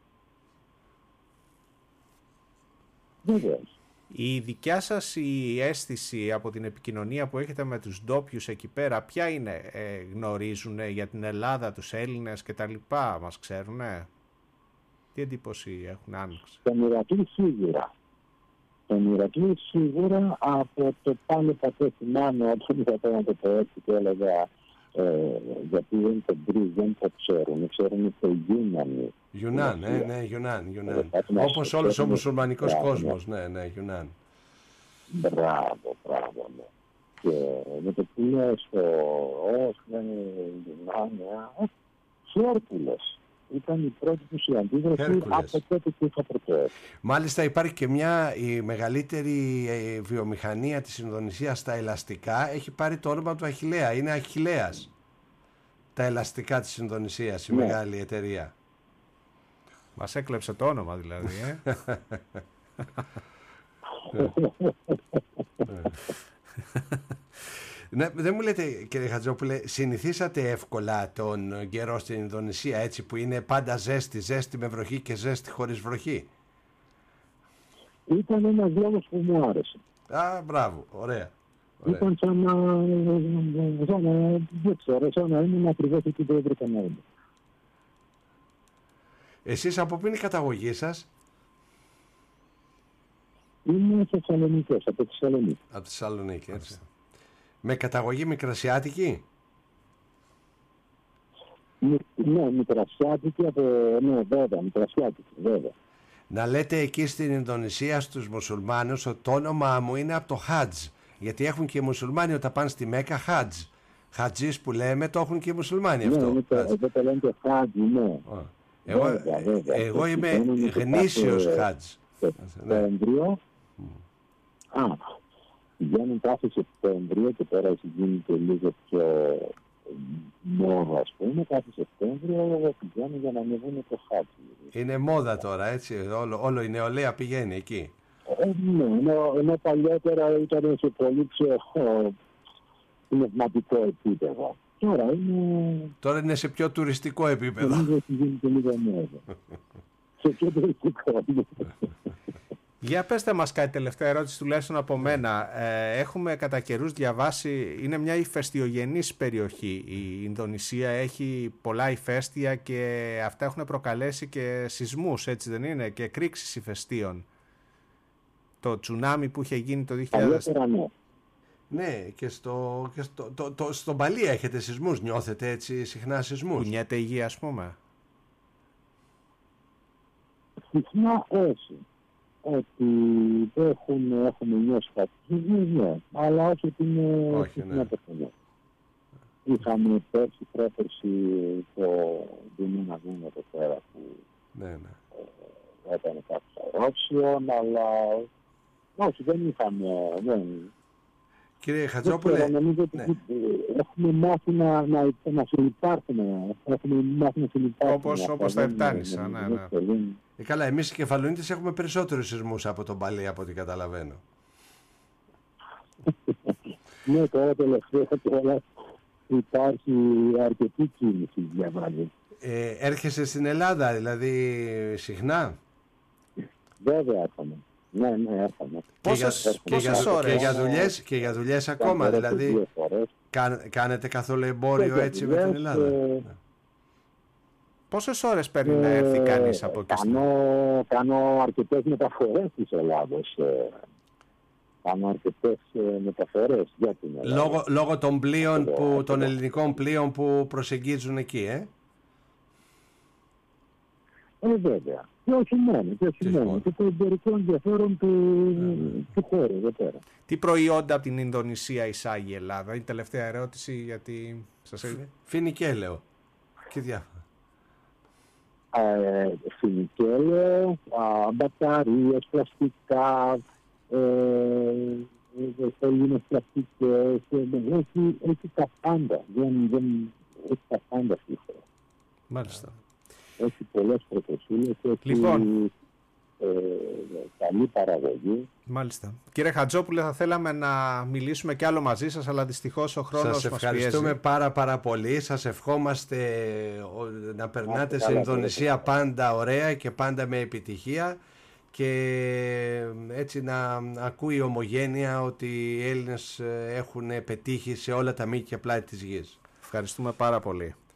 Βέβαια. Η δικιά σας η αίσθηση από την επικοινωνία που έχετε με τους ντόπιους εκεί πέρα, ποια είναι? Γνωρίζουν για την Ελλάδα, τους Έλληνες και τα λοιπά, μας ξέρουνε? Τι εντύπωση έχουν άνοιξει? Τον Ηρακλή σίγουρα. Τον Ηρακλή σίγουρα από το πάλι πατέ θυμάμαι όταν είχα να το πω έτσι και έλεγα γιατί δεν το μπρίζ, δεν το ξέρουν. Ξέρουν το Γιούνανι. Γιουνάν, ναι, Γιουνάν. Όπως όλος ο μουσουλμανικός κόσμος, ναι, Γιουνάν. Μπράβο, ναι. Και με το που λέω στο Γιουνάν, Χέρκουλες. Ήταν η πρώτη του συναντήση από τότε που είχα πρωτοέρθει. Μάλιστα υπάρχει και η μεγαλύτερη βιομηχανία της Ινδονησίας στα ελαστικά, έχει πάρει το όνομα του Αχιλλέα, είναι Αχιλλέας. Τα ελαστικά της Ινδονησίας, η μεγάλη εταιρεία. Μας έκλεψε το όνομα δηλαδή, Ναι, δεν μου λέτε κύριε Χατζόπουλε, συνηθίσατε εύκολα τον καιρό στην Ινδονησία έτσι που είναι πάντα ζέστη με βροχή και ζέστη χωρίς βροχή? Ήταν ένας λόγος που μου άρεσε. Α, μπράβο, ωραία. Ήταν σαν να ήμουν ακριβώς εκεί που έβρικα να είμαι. Εσείς από πού είναι η καταγωγή σας? Είμαι Θεσσαλονίκης, από τη Θεσσαλονίκη. Από τη Θεσσαλονίκη, έτσι. Με καταγωγή μικρασιάτικη? Ναι, μικρασιάτικη, μικρασιάτικη, βέβαια. Να λέτε εκεί στην Ινδονησία στους μουσουλμάνους ότι το όνομά μου είναι από το Χάτζ. Γιατί έχουν και οι μουσουλμάνοι όταν πάνε στη Μέκα Χάτζ. Χατζής που λέμε το έχουν και οι μουσουλμάνοι αυτό. Ναι, εδώ το λένε και Χάτζ, ναι. Εγώ είμαι γνήσιος Χάτζ. Σεπτέμβριο. Πηγαίνουν κάθε Σεπτέμβριο και τώρα έχει γίνει και λίγο πιο μόδα, ας πούμε. Κάθε Σεπτέμβριο πηγαίνουν για να ανεβούν το Χάτζ. Είναι μόδα τώρα, έτσι. Όλο η νεολαία πηγαίνει εκεί. Ναι, ενώ παλιότερα ήταν σε πολύ πιο πνευματικό επίπεδο. Τώρα είναι σε πιο τουριστικό επίπεδο. Έχει γίνει και λίγο μόδα. Σε πιο τουριστικό. Για πέστε μας κάτι, τελευταία ερώτηση τουλάχιστον από μένα. Έχουμε κατά καιρούς διαβάσει, είναι μια ηφαιστειογενής περιοχή. Η Ινδονησία έχει πολλά ηφαίστεια και αυτά έχουν προκαλέσει και σεισμούς, έτσι δεν είναι, και εκρήξεις ηφαιστείων. Το τσουνάμι που είχε γίνει το 2000. Ναι, και στον Παλί έχετε σεισμούς, νιώθετε έτσι συχνά σεισμούς? Κουνιέται η γη, ας πούμε? Συχνά όχι. Ότι έχουμε νιώσει κάτι, ναι, αλλά όχι ότι είναι συχνά τεχνία. Είχαμε πέρσι, πρόπερσι το Δήμονα Δούμα εδώ πέρα που έκανε κάποιο ερώσιον, αλλά όχι, δεν είχαμε. Κύριε Χατζόπουλε, νομίζω ότι έχουμε μάθει να συλληπάρχουμε. Όπως τα Επτάνησα, ναι. Καλά, εμείς οι Κεφαλονίτες έχουμε περισσότερους σεισμούς από τον Παλί, από ό,τι καταλαβαίνω. Ναι, τώρα τελευταία υπάρχει αρκετή κίνηση για βράδυ. Έρχεσαι στην Ελλάδα, δηλαδή, συχνά? Βέβαια έρχομαι. Ναι, έρχομαι. Πόσες ώρες? Και για δουλειές ακόμα, δηλαδή κάνετε καθόλου εμπόριο έτσι με την Ελλάδα? Πόσες ώρες παίρνει να έρθει κανείς από εκεί? Κάνω αρκετές μεταφορές της Ελλάδος Κάνω αρκετές μεταφορές για την Ελλάδα. Λόγω των πλοίων των ελληνικών πλοίων που προσεγγίζουν εκεί, Βέβαια. Και όχι μόνο. Και το εμπορικό ενδιαφέρον του χώρου εδώ πέρα. Τι προϊόντα από την Ινδονησία εισάγει η Ελλάδα? Η τελευταία ερώτηση, γιατί σας έλεγε. Φινικέλαιο και διάφορα. Φινικέλαιο, μπαταρίες, πλαστικά, Έλληνες πλαστικές, έχει τα πάντα. Έχει τα πάντα στη χώρα. Μάλιστα. Έχει πολλές πρωτοσύλλες, έχει καλή παραγωγή. Μάλιστα. Κύριε Χατζόπουλε, θα θέλαμε να μιλήσουμε κι άλλο μαζί σας, αλλά δυστυχώς ο χρόνος μας πιέζει. Σας ευχαριστούμε πάρα πολύ. Σας ευχόμαστε να περνάτε σε Ινδονησία πάντα ωραία και πάντα με επιτυχία, και έτσι να ακούει η ομογένεια ότι οι Έλληνες έχουν πετύχει σε όλα τα μήκη και πλάτη της γης. Ευχαριστούμε πάρα πολύ.